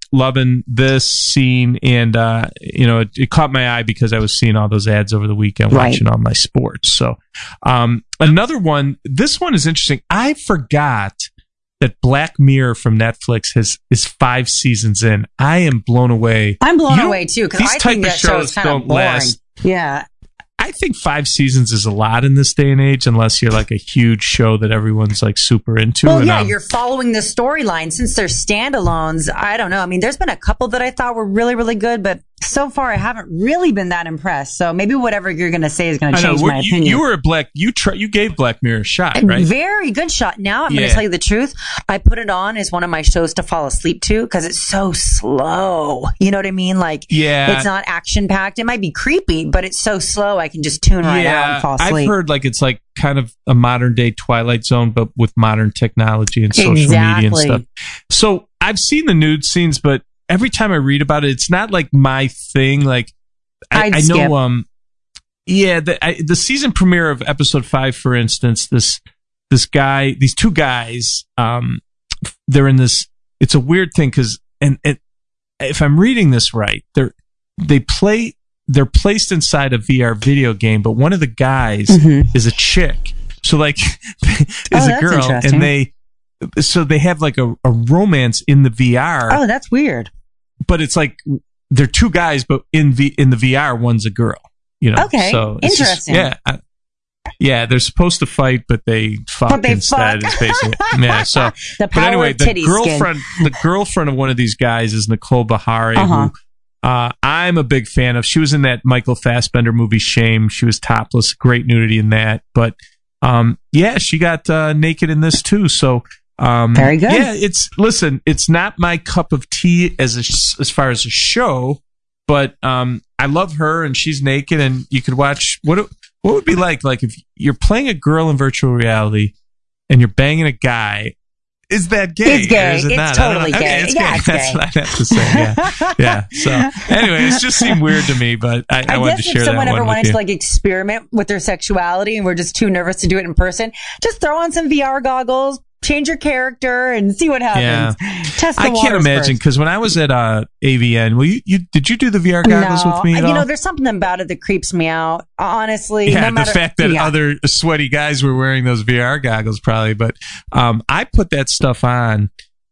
loving this scene, and uh, you know, it, it caught my eye because I was seeing all those ads over the weekend, Right. watching all my sports. So, um, another one. This one is interesting. I forgot that Black Mirror from Netflix has is five seasons in. I am blown away. I'm blown You know, away too because these I type think of that show is shows kind of don't boring. last. Yeah. I think five seasons is a lot in this day and age, unless you're like a huge show that everyone's like super into. Well, and, yeah, um, you're following the storyline since they're standalones. I don't know. I mean, there's been a couple that I thought were really, really good, but so far I haven't really been that impressed. So maybe whatever you're going to say is going to I know, change we're- my you, opinion. you were a Black. You try, you gave Black Mirror a shot, right? Very good shot. Now I'm going Yeah. to tell you the truth. I put it on as one of my shows to fall asleep to because it's so slow. You know what I mean? Like, Yeah. it's not action packed. It might be creepy, but it's so slow. I can just tune right out and fall asleep. I've heard like it's like kind of a modern day Twilight Zone, but with modern technology and social media and Exactly. stuff. So I've seen the nude scenes, but every time I read about it, it's not like my thing. Like I, I'd I know, skip. um, yeah, the I, the season premiere of episode five, for instance, this this guy, these two guys, um, they're in this. It's a weird thing because, and, and if I'm reading this right, they're they play. They're placed inside a V R video game, but one of the guys Mhm. is a chick. So like is Oh, a that's girl, interesting. and they so they have like a, a romance in the V R. Oh, that's weird. But it's like they're two guys, but in v, in the V R, one's a girl. You know, Okay, so it's just- interesting. yeah, I, yeah, they're supposed to fight, but they fuck But they instead. fuck. Is basically yeah. So, The but power anyway, of the titty skin. girlfriend, the girlfriend of one of these guys is Nicole Bahari, Uh-huh. who uh, I'm a big fan of. She was in that Michael Fassbender movie Shame. She was topless, great nudity in that. But um, yeah, she got uh, naked in this too. So. Um, Very good. Yeah, it's listen. It's not my cup of tea as a, as far as a show, but um, I love her and she's naked, and you could watch what it, what would it be like like if you're playing a girl in virtual reality and you're banging a guy. Is that gay? It's gay. Or is it It's not? I don't totally know. gay. Okay, it's Yeah, gay. it's That's gay. what I have to say. Yeah, yeah. So anyway, it just seemed weird to me, but I, I, I wanted guess to if share that someone one ever with wanted you. to like experiment with their sexuality and we're just too nervous to do it in person, just throw on some V R goggles, change your character, and see what happens. Test the I can't waters imagine first. because when I was at uh, A V N, well, you, you did you do the V R goggles no, with me at you all? know, there's something about it that creeps me out. Honestly, Yeah, no matter, the fact that yeah. other sweaty guys were wearing those V R goggles, probably. But um, I put that stuff on,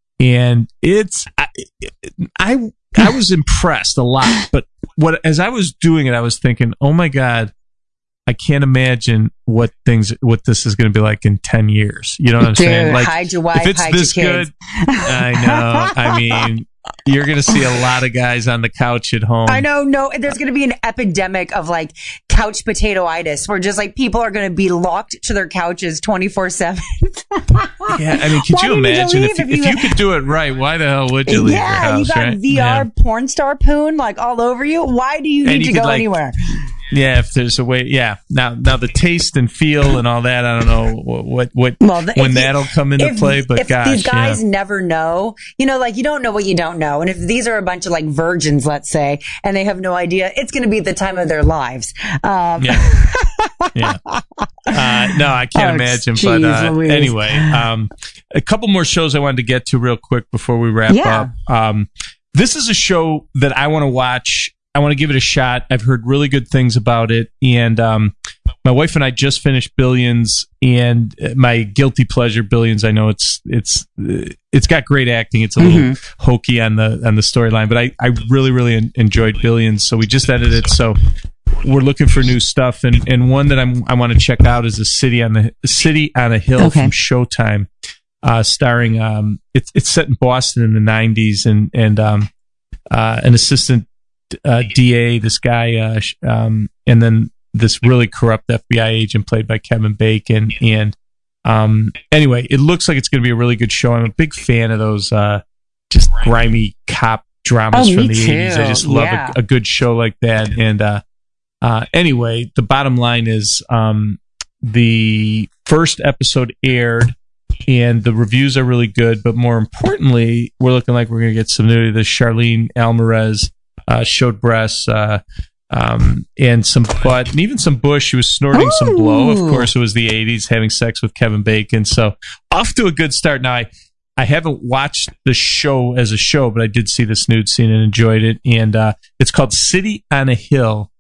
and it's I, I I was impressed a lot. But what as I was doing it, I was thinking, oh my god, I can't imagine what things what this is going to be like in ten years. You know what I'm Dude, saying? Like hide your wife, if it's hide this your kids. good, I know. I mean, you're going to see a lot of guys on the couch at home. I know, no, there's going to be an epidemic of like couch potatoitis where just like people are going to be locked to their couches twenty-four seven. Yeah, I mean, could Why you do you need to imagine if leave you, if if you- you could do it right? Why the hell would you leave your Yeah, house? you got right? V R Yeah. porn star poon like all over you. Why do you And need you to could, go like, anywhere? Yeah, if there's a way, yeah. Now, now the taste and feel and all that, I don't know what what Well, the- when if- that'll come into if, play. But if gosh, these guys yeah. never know, you know, like you don't know what you don't know. And if these are a bunch of like virgins, let's say, and they have no idea, it's going to be the time of their lives. Um, yeah, yeah. Uh, no, I can't Oh, imagine. geez but uh, Louise. anyway, um, a couple more shows I wanted to get to real quick before we wrap Yeah. up. Um, this is a show that I want to watch. I want to give it a shot. I've heard really good things about it, and um, my wife and I just finished Billions, and my guilty pleasure, Billions. I know it's it's uh, it's got great acting. It's a little Mm-hmm. hokey on the on the storyline, but I I really really en- enjoyed Billions. So we just edited it. So we're looking for new stuff, and and one that I'm I want to check out is a city on the City on a Hill Okay. from Showtime, uh, starring um it's it's set in Boston in the nineties, and and um uh, an assistant uh, D A, this guy, uh, sh- um, and then this really corrupt F B I agent played by Kevin Bacon. And um, anyway, it looks like it's going to be a really good show. I'm a big fan of those uh, just grimy cop dramas Oh, from me the too. eighties. I just love Yeah. a, a good show like that. And uh, uh, anyway, the bottom line is um, the first episode aired, and the reviews are really good. But more importantly, we're looking like we're going to get some nudity. This Charlene Alvarez uh, showed breasts uh, um, and some butt, and even some bush. She was snorting some blow. Of Ooh. course, it was the eighties, having sex with Kevin Bacon. So off to a good start. Now, I, I haven't watched the show as a show, but I did see this nude scene and enjoyed it. And uh, it's called City on a Hill.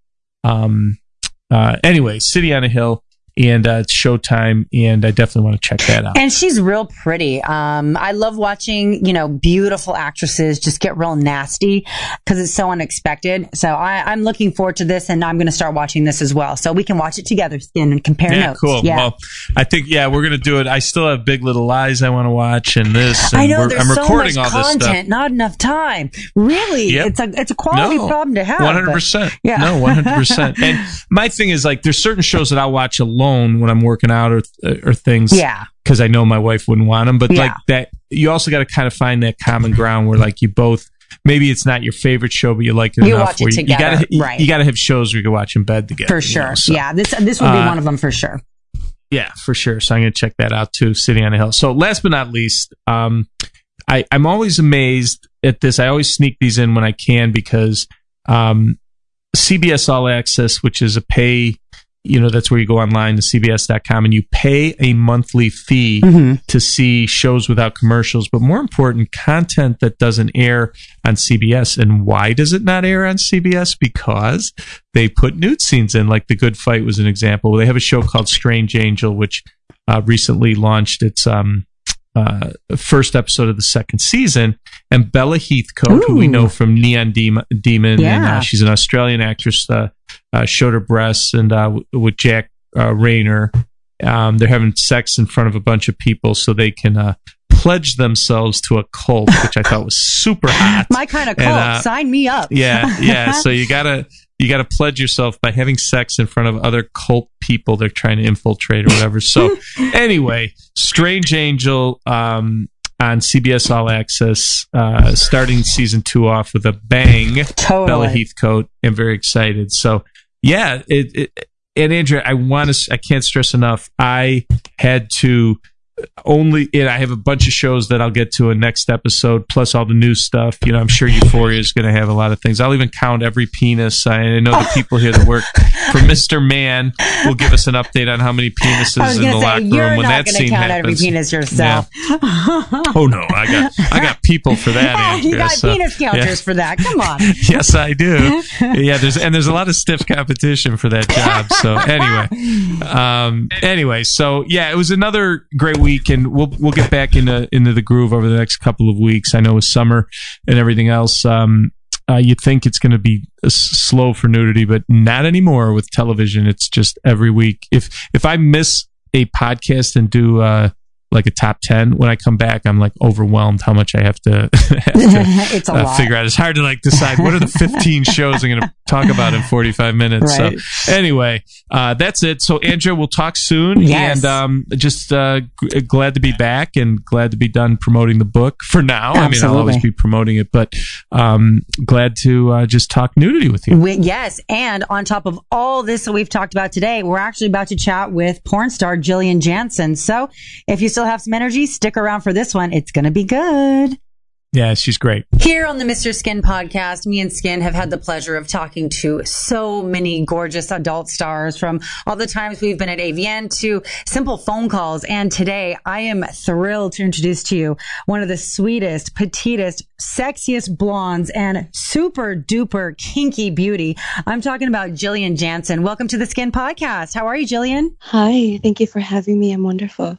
Um, uh, anyway, City on a Hill. And uh, it's Showtime, and I definitely want to check that out. And she's real pretty. Um, I love watching, you know, beautiful actresses just get real nasty because it's so unexpected. So I, I'm looking forward to this, and I'm going to start watching this as well. So we can watch it together, Skin, and compare yeah, notes. Cool. Yeah, well, I think, yeah, we're going to do it. I still have Big Little Lies I want to watch, and this. And I know, we're, there's I'm so recording much all content, this stuff. not enough time. Really? Yep. It's a it's a quality no, problem to have. one hundred percent. But, yeah. No, one hundred percent. And my thing is, like, there's certain shows that I watch alone when I'm working out or or things. Yeah. Because I know my wife wouldn't want them. But Yeah. like that, you also got to kind of find that common ground where like you both, maybe it's not your favorite show, but you like it You enough watch it where you, you together, gotta you, right. you gotta have shows where you can watch in bed together. For sure. You know, so. Yeah. This this would be Uh, one of them for sure. Yeah, for sure. So I'm going to check that out too, City on a Hill. So last but not least, um, I, I'm always amazed at this. I always sneak these in when I can because um, C B S All Access, which is a pay, you know, that's where you go online to C B S dot com and you pay a monthly fee Mm-hmm. to see shows without commercials, but more important, content that doesn't air on C B S. And why does it not air on C B S? Because they put nude scenes in, like The Good Fight was an example. They have a show called Strange Angel, which uh, recently launched its um, uh, first episode of the second season. And Bella Heathcote, who we Ooh. know from Neon Demon, Demon and Yeah. uh, she's an Australian actress, uh, uh, showed her breasts and uh, w- with Jack uh, Rayner. Um, they're having sex in front of a bunch of people so they can uh, pledge themselves to a cult, which I thought was super hot. My kind of cult. And, uh, Sign me up. Yeah, yeah. So you gotta you gotta pledge yourself by having sex in front of other cult people they're trying to infiltrate or whatever. So anyway, Strange Angel um, on C B S All Access, uh, starting season two off with a bang. Totally. Bella Heathcote. I'm very excited. So yeah, it, it and Andrea, I want to. I can't stress enough. I had to only. And I have a bunch of shows that I'll get to in next episode, plus all the new stuff. You know, I'm sure Euphoria is going to have a lot of things. I'll even count every penis. I know the people here that work for Mister Man will give us an update on how many penises I was in going the to say, locker you're room when not that going to scene count happens. every penis yourself. Yeah. Oh no, I got I got people for that. Andrea, You got so, penis counters yeah. for that. Come on. Yes, I do. Yeah, there's and there's a lot of stiff competition for that job. So anyway, um, anyway, so yeah, it was another great week, and we'll we'll get back into into the groove over the next couple of weeks. I know with summer and everything else, um, uh, you think it's going to be uh, slow for nudity, but not anymore with television. It's just every week. If if I miss a podcast and do uh, like a top ten, when I come back, I'm like overwhelmed how much I have to, have to It's a uh, lot. figure out. It's hard to like decide what are the fifteen shows I'm going to talk about in forty-five minutes. Right. So anyway, uh, that's it. So Andrea, we'll talk soon. Yes. And um, just uh, g- glad to be back and glad to be done promoting the book for now. I mean, I'll always Absolutely. be promoting it, but um, glad to uh, just talk nudity with you. We, yes, and on top of all this that we've talked about today, we're actually about to chat with porn star Jillian Jansen. So if you still have some energy, stick around for this one. It's going to be good. Yeah, she's great. Here on the Mister Skin podcast, me and Skin have had the pleasure of talking to so many gorgeous adult stars, from all the times we've been at A V N to simple phone calls. And today I am thrilled to introduce to you one of the sweetest, petitest, sexiest blondes and super duper kinky beauty. I'm talking about Jillian Jansen. Welcome to the Skin podcast. How are you, Jillian? Hi, thank you for having me. I'm wonderful.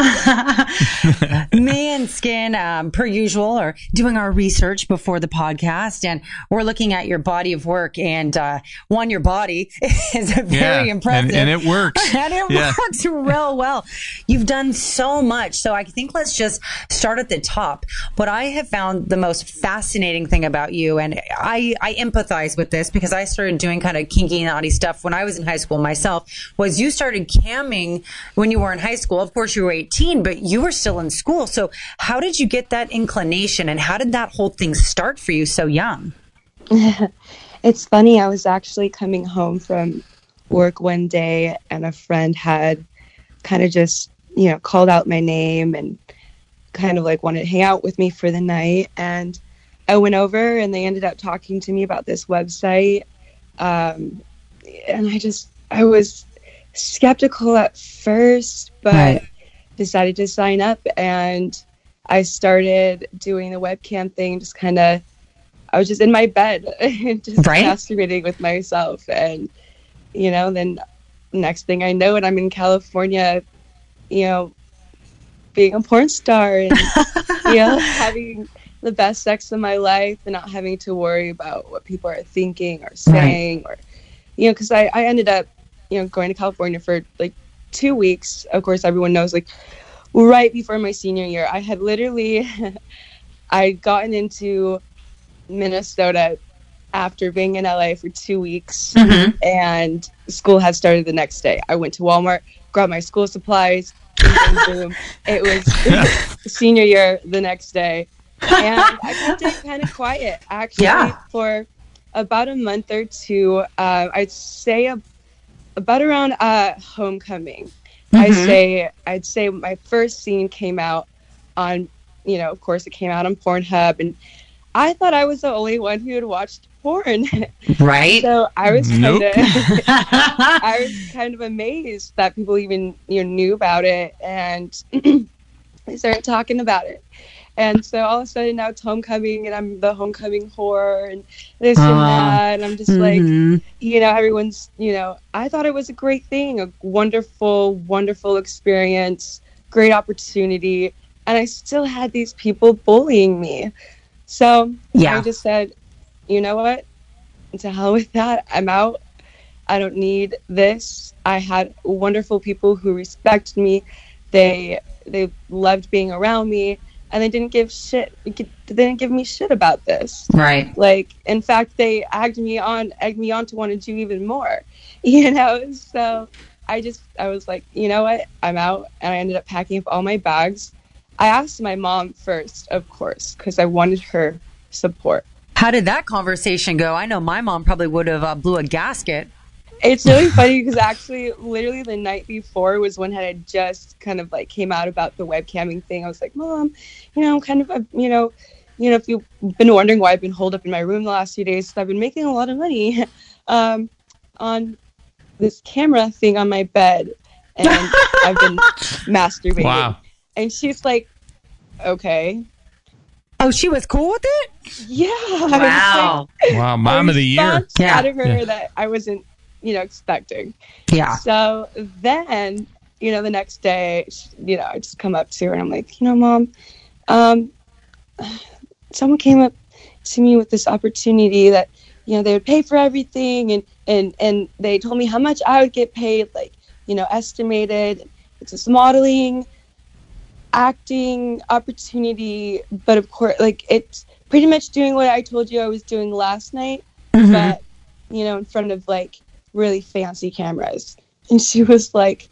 Me and Skin, um, per usual, are doing our research before the podcast, and we're looking at your body of work. And uh, one, your body is very Yeah, impressive, and- and it works. and it Yeah. works real well. You've done so much, so I think let's just start at the top. What I have found the most fascinating thing about you, and I, I empathize with this because I started doing kind of kinky, naughty stuff when I was in high school myself, was you started camming when you were in high school. Of course, you were eighteen, but you were still in school. So how did you get that inclination, and how did that whole thing start for you so young? It's funny, I was actually coming home from work one day and a friend had kind of just, you know, called out my name and kind of like wanted to hang out with me for the night. And I went over and they ended up talking to me about this website. Um, and I just, I was skeptical at first, but Right. decided to sign up, and I started doing the webcam thing, just kind of, I was just in my bed, just right? masturbating with myself. And, you know, then next thing I know it, I'm in California, you know, being a porn star and, you know, having the best sex of my life and not having to worry about what people are thinking or saying, right. or, you know, because I, I ended up, you know, going to California for like two weeks. Of course, everyone knows, like, right before my senior year, I had literally, I'd gotten into Minnesota after being in L A for two weeks, mm-hmm. and school had started the next day. I went to Walmart, grabbed my school supplies, boom, boom, boom. It was senior year the next day, and I kept it kind of quiet, actually, yeah. for about a month or two. Uh, I'd say a, about around uh, homecoming. Mm-hmm. I'd say I'd say my first scene came out on, you know, of course, it came out on Pornhub, and I thought I was the only one who had watched porn. Right. So I was kind of, nope. I was kind of amazed that people even, you know, knew about it, and they started talking about it. And so all of a sudden now it's homecoming, and I'm the homecoming whore and this uh, and that. And I'm just mm-hmm. like, you know, everyone's, you know, I thought it was a great thing, a wonderful, wonderful experience, great opportunity. And I still had these people bullying me. So yeah. I just said, you know what? To hell with that. I'm out. I don't need this. I had wonderful people who respected me. They they loved being around me, and they didn't give shit. They didn't give me shit about this. Right. Like, in fact, they egged me on, egged me on to want to do even more. You know. So I just I was like, you know what? I'm out, and I ended up packing up all my bags. I asked my mom first, of course, because I wanted her support. How did that conversation go? I know my mom probably would have uh, blew a gasket. It's really funny because actually, literally the night before was when I had just kind of like came out about the webcamming thing. I was like, Mom, you know, I'm kind of, a, you know, you know, if you've been wondering why I've been holed up in my room the last few days, I've been making a lot of money um, on this camera thing on my bed, and I've been masturbating. Wow. And she's like, okay. Oh, she was cool with it? Yeah. Wow. Like, wow, mom of the year. Yeah. Out of her yeah. that I wasn't, you know, expecting. Yeah. So then, you know, the next day, you know, I just come up to her and I'm like, you know, Mom, um, someone came up to me with this opportunity that, you know, they would pay for everything, and, and, and they told me how much I would get paid, like, you know, estimated. It's just modeling, acting opportunity, but of course, like, it's pretty much doing what I told you I was doing last night, mm-hmm. but, you know, in front of like really fancy cameras. And she was like,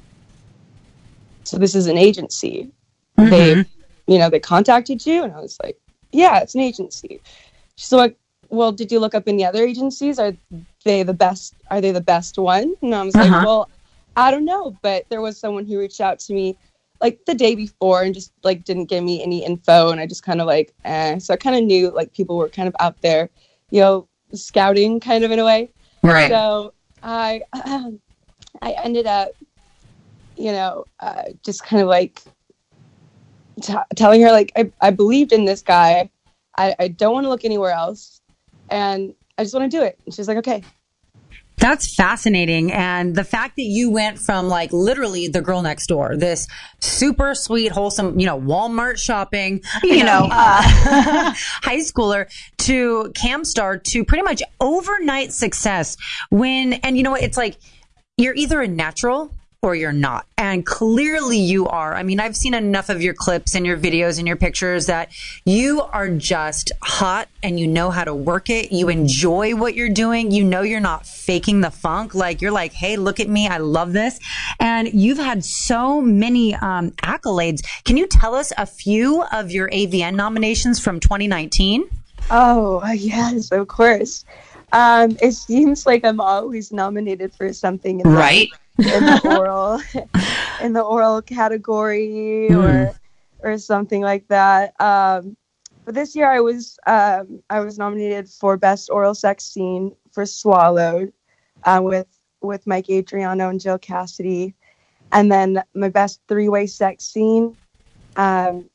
so this is an agency. Mm-hmm. They, you know, they contacted you? And I was like, yeah, it's an agency. She's like, well, did you look up any other agencies? Are they the best? Are they the best one? And I was uh-huh. like, well, I don't know, but there was someone who reached out to me like the day before and just like didn't give me any info, and I just kind of like eh. So I kind of knew like people were kind of out there, you know, scouting kind of in a way. Right. So I um, I ended up, you know, uh, just kind of like t- telling her like I, I believed in this guy. I, I don't want to look anywhere else, and I just want to do it. And she's like, okay. That's fascinating. And the fact that you went from like literally the girl next door, this super sweet, wholesome, you know, Walmart shopping, you know, uh, high schooler, to Camstar, to pretty much overnight success when, and you know what, it's like, you're either a natural or you're not. And clearly you are. I mean, I've seen enough of your clips and your videos and your pictures that you are just hot and you know how to work it. You enjoy what you're doing. You know, you're not faking the funk. Like, you're like, hey, look at me. I love this. And you've had so many um, accolades. Can you tell us a few of your A V N nominations from twenty nineteen? Oh, yes, of course. Um, it seems like I'm always nominated for something. In right. The- in the oral in the oral category mm. or or something like that. Um, but this year I was um, I was nominated for Best Oral Sex Scene for Swallowed uh, with with Mike Adriano and Jill Cassidy, and then my Best Three-Way Sex Scene um,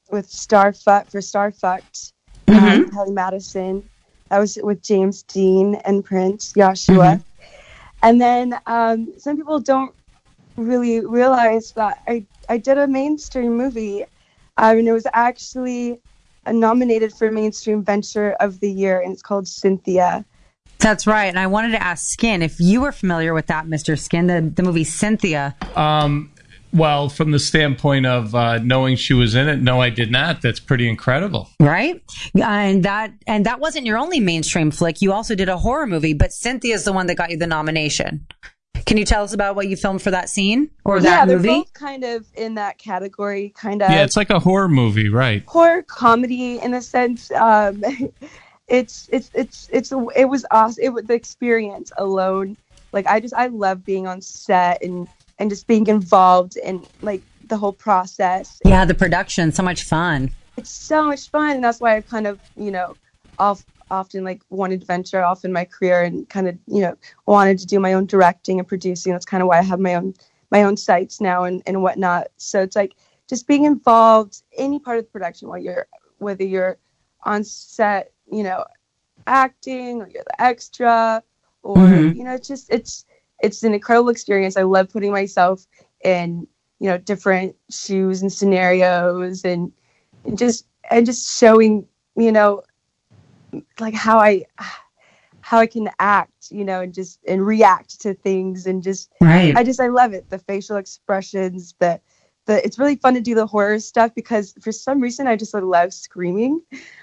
with Starfuck for Starfucked, Mm-hmm. um, Kelly Madison. That was with James Dean and Prince Joshua. And then um, some people don't really realize that I, I did a mainstream movie, um, and it was actually uh, nominated for Mainstream Venture of the Year, and it's called Cynthia. That's right. And I wanted to ask Skin if you were familiar with that, Mister Skin, the, the movie Cynthia. Um, well, from the standpoint of uh, knowing she was in it, no, I did not. That's pretty incredible. Right? And that and that wasn't your only mainstream flick. You also did a horror movie, but Cynthia is the one that got you the nomination. Can you tell us about what you filmed for that scene or Yeah, that they're movie? both kind of in that category, kind of Yeah, it's like a horror movie, right? horror comedy in a sense. Um, it's it's it's it's it was awesome. It was the experience alone. Like I just I love being on set and and just being involved in like the whole process. Yeah, the production, so much fun. It's so much fun, and that's why I've kind of you know off often like wanted to venture off in my career and kind of you know wanted to do my own directing and producing. That's kind of why I have my own my own sites now and and whatnot. So it's like just being involved any part of the production, while you're whether you're on set, you know, acting or you're the extra, or Mhm. you know, it's just it's it's an incredible experience. I love putting myself in you know different shoes and scenarios, and, and just and just showing you know like how I how I can act, you know, and just and react to things, and just Right. I just I love it. The facial expressions, the the it's really fun to do the horror stuff because for some reason I just like, love screaming.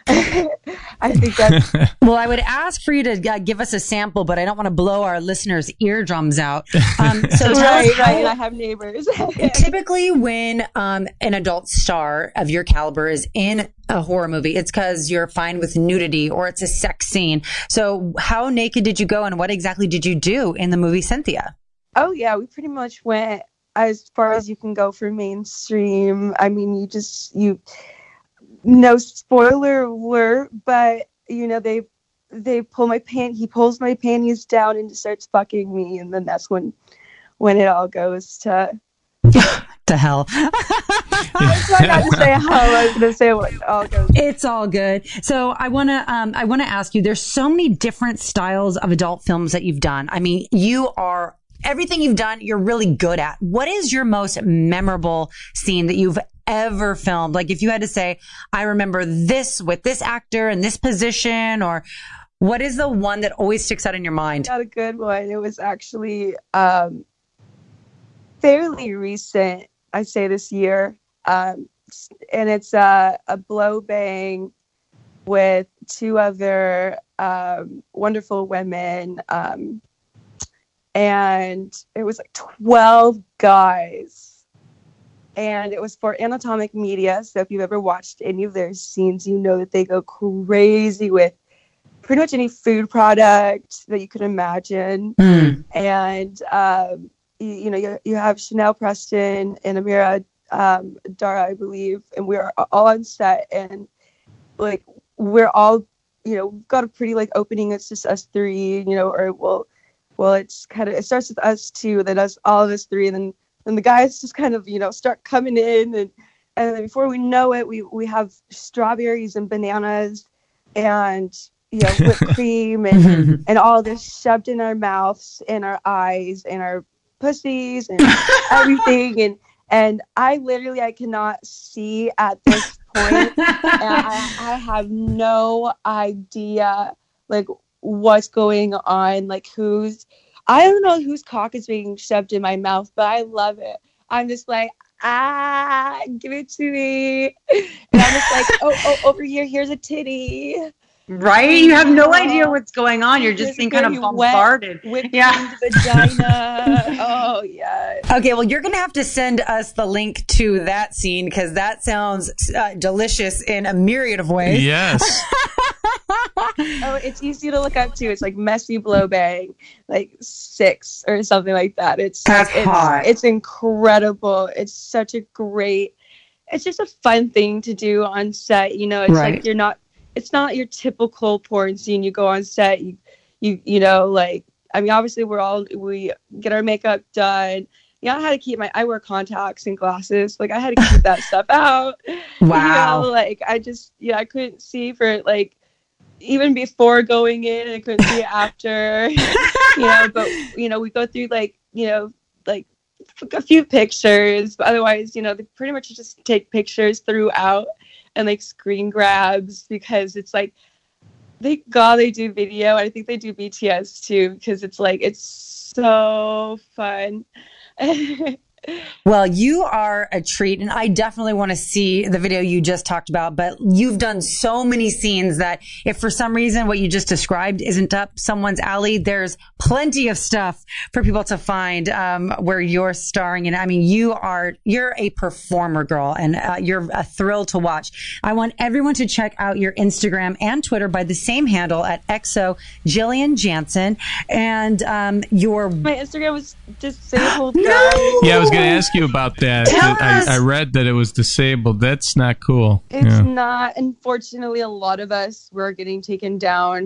I think that's Well, I would ask for you to uh, give us a sample, but I don't want to blow our listeners' eardrums out. Um, so tell right, us how- right. I have neighbors. typically when um, an adult star of your caliber is in a horror movie, it's because you're fine with nudity or it's a sex scene. So how naked did you go and what exactly did you do in the movie Cynthia? Oh yeah, we pretty much went as far as you can go for mainstream. I mean, you just you no spoiler alert, but you know they they pull my pant he pulls my panties down and starts fucking me, and then that's when when it all goes to To hell. I was not to say how I was gonna say what it all goes. It's all good. So I want to, um, I want to ask you, there's so many different styles of adult films that you've done. I mean, you are, everything you've done, you're really good at. What is your most memorable scene that you've ever filmed? Like if you had to say, I remember this with this actor in this position, or what is the one that always sticks out in your mind? Not a good one. It was actually um fairly recent, I say this year. Um, and it's uh, a blow bang with two other um, wonderful women. Um, and it was like twelve guys. And it was for Anatomic Media. So if you've ever watched any of their scenes, you know that they go crazy with pretty much any food product that you could imagine. Mm. And, um, you, you know, you, you have Chanel Preston and Amira um, Dara, I believe, and we're all on set, and like we're all, you know, we've got a pretty like opening. It's just us three, you know, or well, well, it's kind of it starts with us two, then us all of us three, and then then the guys just kind of you know start coming in, and and then before we know it, we we have strawberries and bananas, and you know whipped cream and and all this shoved in our mouths and our eyes and our pussies and everything, and. And I literally, I cannot see at this point, and I, I have no idea, like, what's going on, like, who's, I don't know whose cock is being shoved in my mouth, but I love it. I'm just like, ah, give it to me. And I'm just like, oh, oh, over here, here's a titty. Right? You have no idea what's going on. You're just being kind of Very bombarded. Wet, whipped Yeah. creamed vagina. Oh, yeah. Okay, well, you're going to have to send us the link to that scene because that sounds uh, delicious in a myriad of ways. Yes. Oh, it's easy to look up to. It's like Messy Blow Bang, like six or something like that. It's That's it's, hot. It's incredible. It's such a great. It's just a fun thing to do on set. You know, it's Right. like you're not. It's not your typical porn scene. You go on set. You, you, you know, like I mean, obviously we're all we get our makeup done. Yeah, I had to keep my, I wear contacts and glasses. Like I had to keep that stuff out. Wow. You know, like I just, yeah, I couldn't see for like, even before going in, I couldn't see it after, you know, but, you know, we go through like, you know, like a few pictures, but otherwise, you know, they pretty much just take pictures throughout and like screen grabs because it's like, thank God they do video. I think they do B T S too, because it's like, it's so fun. Well, you are a treat, and I definitely want to see the video you just talked about, but you've done so many scenes that if for some reason what you just described isn't up someone's alley, there's plenty of stuff for people to find um, where you're starring. And I mean, you are, you're a performer, girl, and uh, you're a thrill to watch. I want everyone to check out your Instagram and Twitter by the same handle at X O Jillian Jansen. And um, your... My Instagram was disabled, No! guys. Yeah, I was going to ask you about that. Tell us. I, I read that it was disabled. That's not cool. It's Yeah. not. Unfortunately, a lot of us were getting taken down.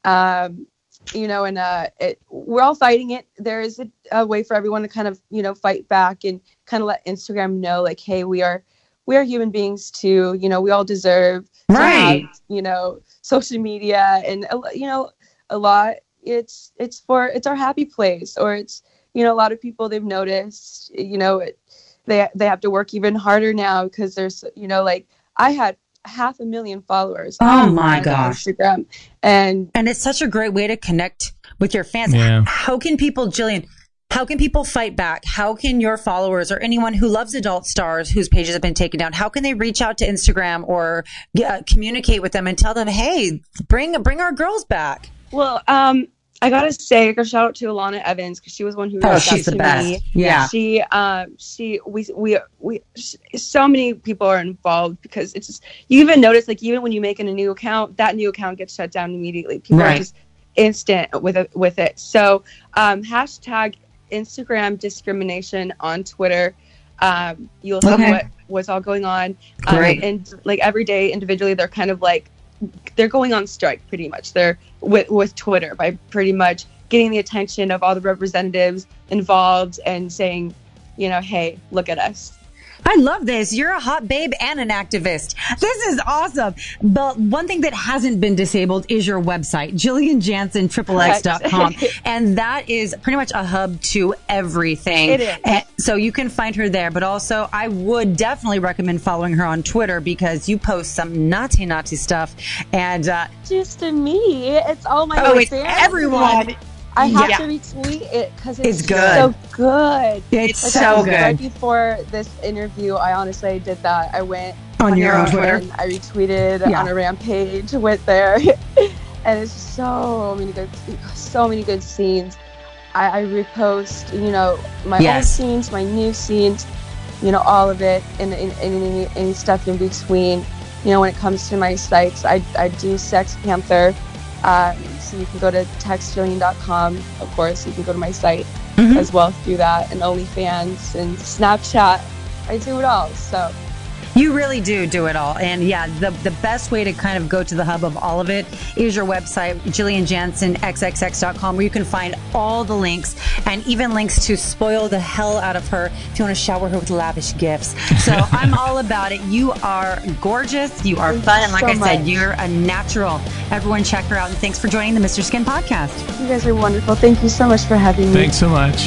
Um, you know, and uh, it, we're all fighting it. There is a, a way for everyone to kind of, you know, fight back and kind of let Instagram know, like, hey, we are, we are human beings too. You know, we all deserve to Right. have, you know, social media and a lo- you know, a lot. It's it's for it's our happy place, or it's, you know, a lot of people, they've noticed, you know, it, they they have to work even harder now because there's, you know, like I had half a million followers. Oh on my on gosh. Instagram, and And it's such a great way to connect with your fans. Yeah. How can people, Jillian, how can people fight back? How can your followers or anyone who loves adult stars whose pages have been taken down, how can they reach out to Instagram or uh, communicate with them and tell them, hey, bring bring our girls back? well, um, I gotta say, a shout out to Alana Evans because she was one who Oh, reached out she's the to best. me. Yeah. She, um, she, we, we, we, so many people are involved because it's just, you even notice, like, even when you make a new account, that new account gets shut down immediately. People Right. are just instant with it, with it. So, um, hashtag Instagram discrimination on Twitter. Um, you'll see Okay. what, what's all going on. Um, Great. and like every day individually, they're kind of like, they're going on strike pretty much. They're with, with Twitter by pretty much getting the attention of all the representatives involved and saying, you know, hey, look at us. I love this. You're a hot babe and an activist. This is awesome. But one thing that hasn't been disabled is your website, Jillian Jansen Triple X dot com. And that is pretty much a hub to everything. It is. And so you can find her there. But also, I would definitely recommend following her on Twitter because you post some naughty, naughty stuff. And uh, Just to me, it's all my oh, it's fans. everyone. I have Yeah. to retweet it because it's, It's good. so good. It's Like, so I- Right good. before this interview, I honestly did that. I went On your own there Twitter? and I retweeted Yeah. on a rampage, went there, and it's so many good, so many good scenes. I, I repost, you know, my Yes. old scenes, my new scenes, you know, all of it, and, and, and any, any stuff in between. You know, when it comes to my sites, I, I do Sex Panther. Um, so you can go to text jillian dot com. Of course, you can go to my site Mhm. as well through that, and OnlyFans and Snapchat. I do it all. So You really do do it all. And yeah, the, the best way to kind of go to the hub of all of it is your website, Jillian Jansen X X X dot com, where you can find all the links and even links to spoil the hell out of her if you want to shower her with lavish gifts. So I'm all about it. You are gorgeous. You are Thank fun. you And like so I said, much. you're a natural. Everyone check her out. And thanks for joining the Mister Skin podcast. you guys are wonderful. Thank you so much for having me. Thanks so much.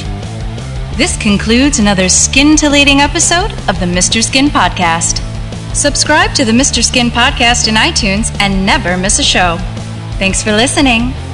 This concludes another scintillating episode of the Mister Skin Podcast. Subscribe to the Mister Skin Podcast in iTunes and never miss a show. Thanks for listening.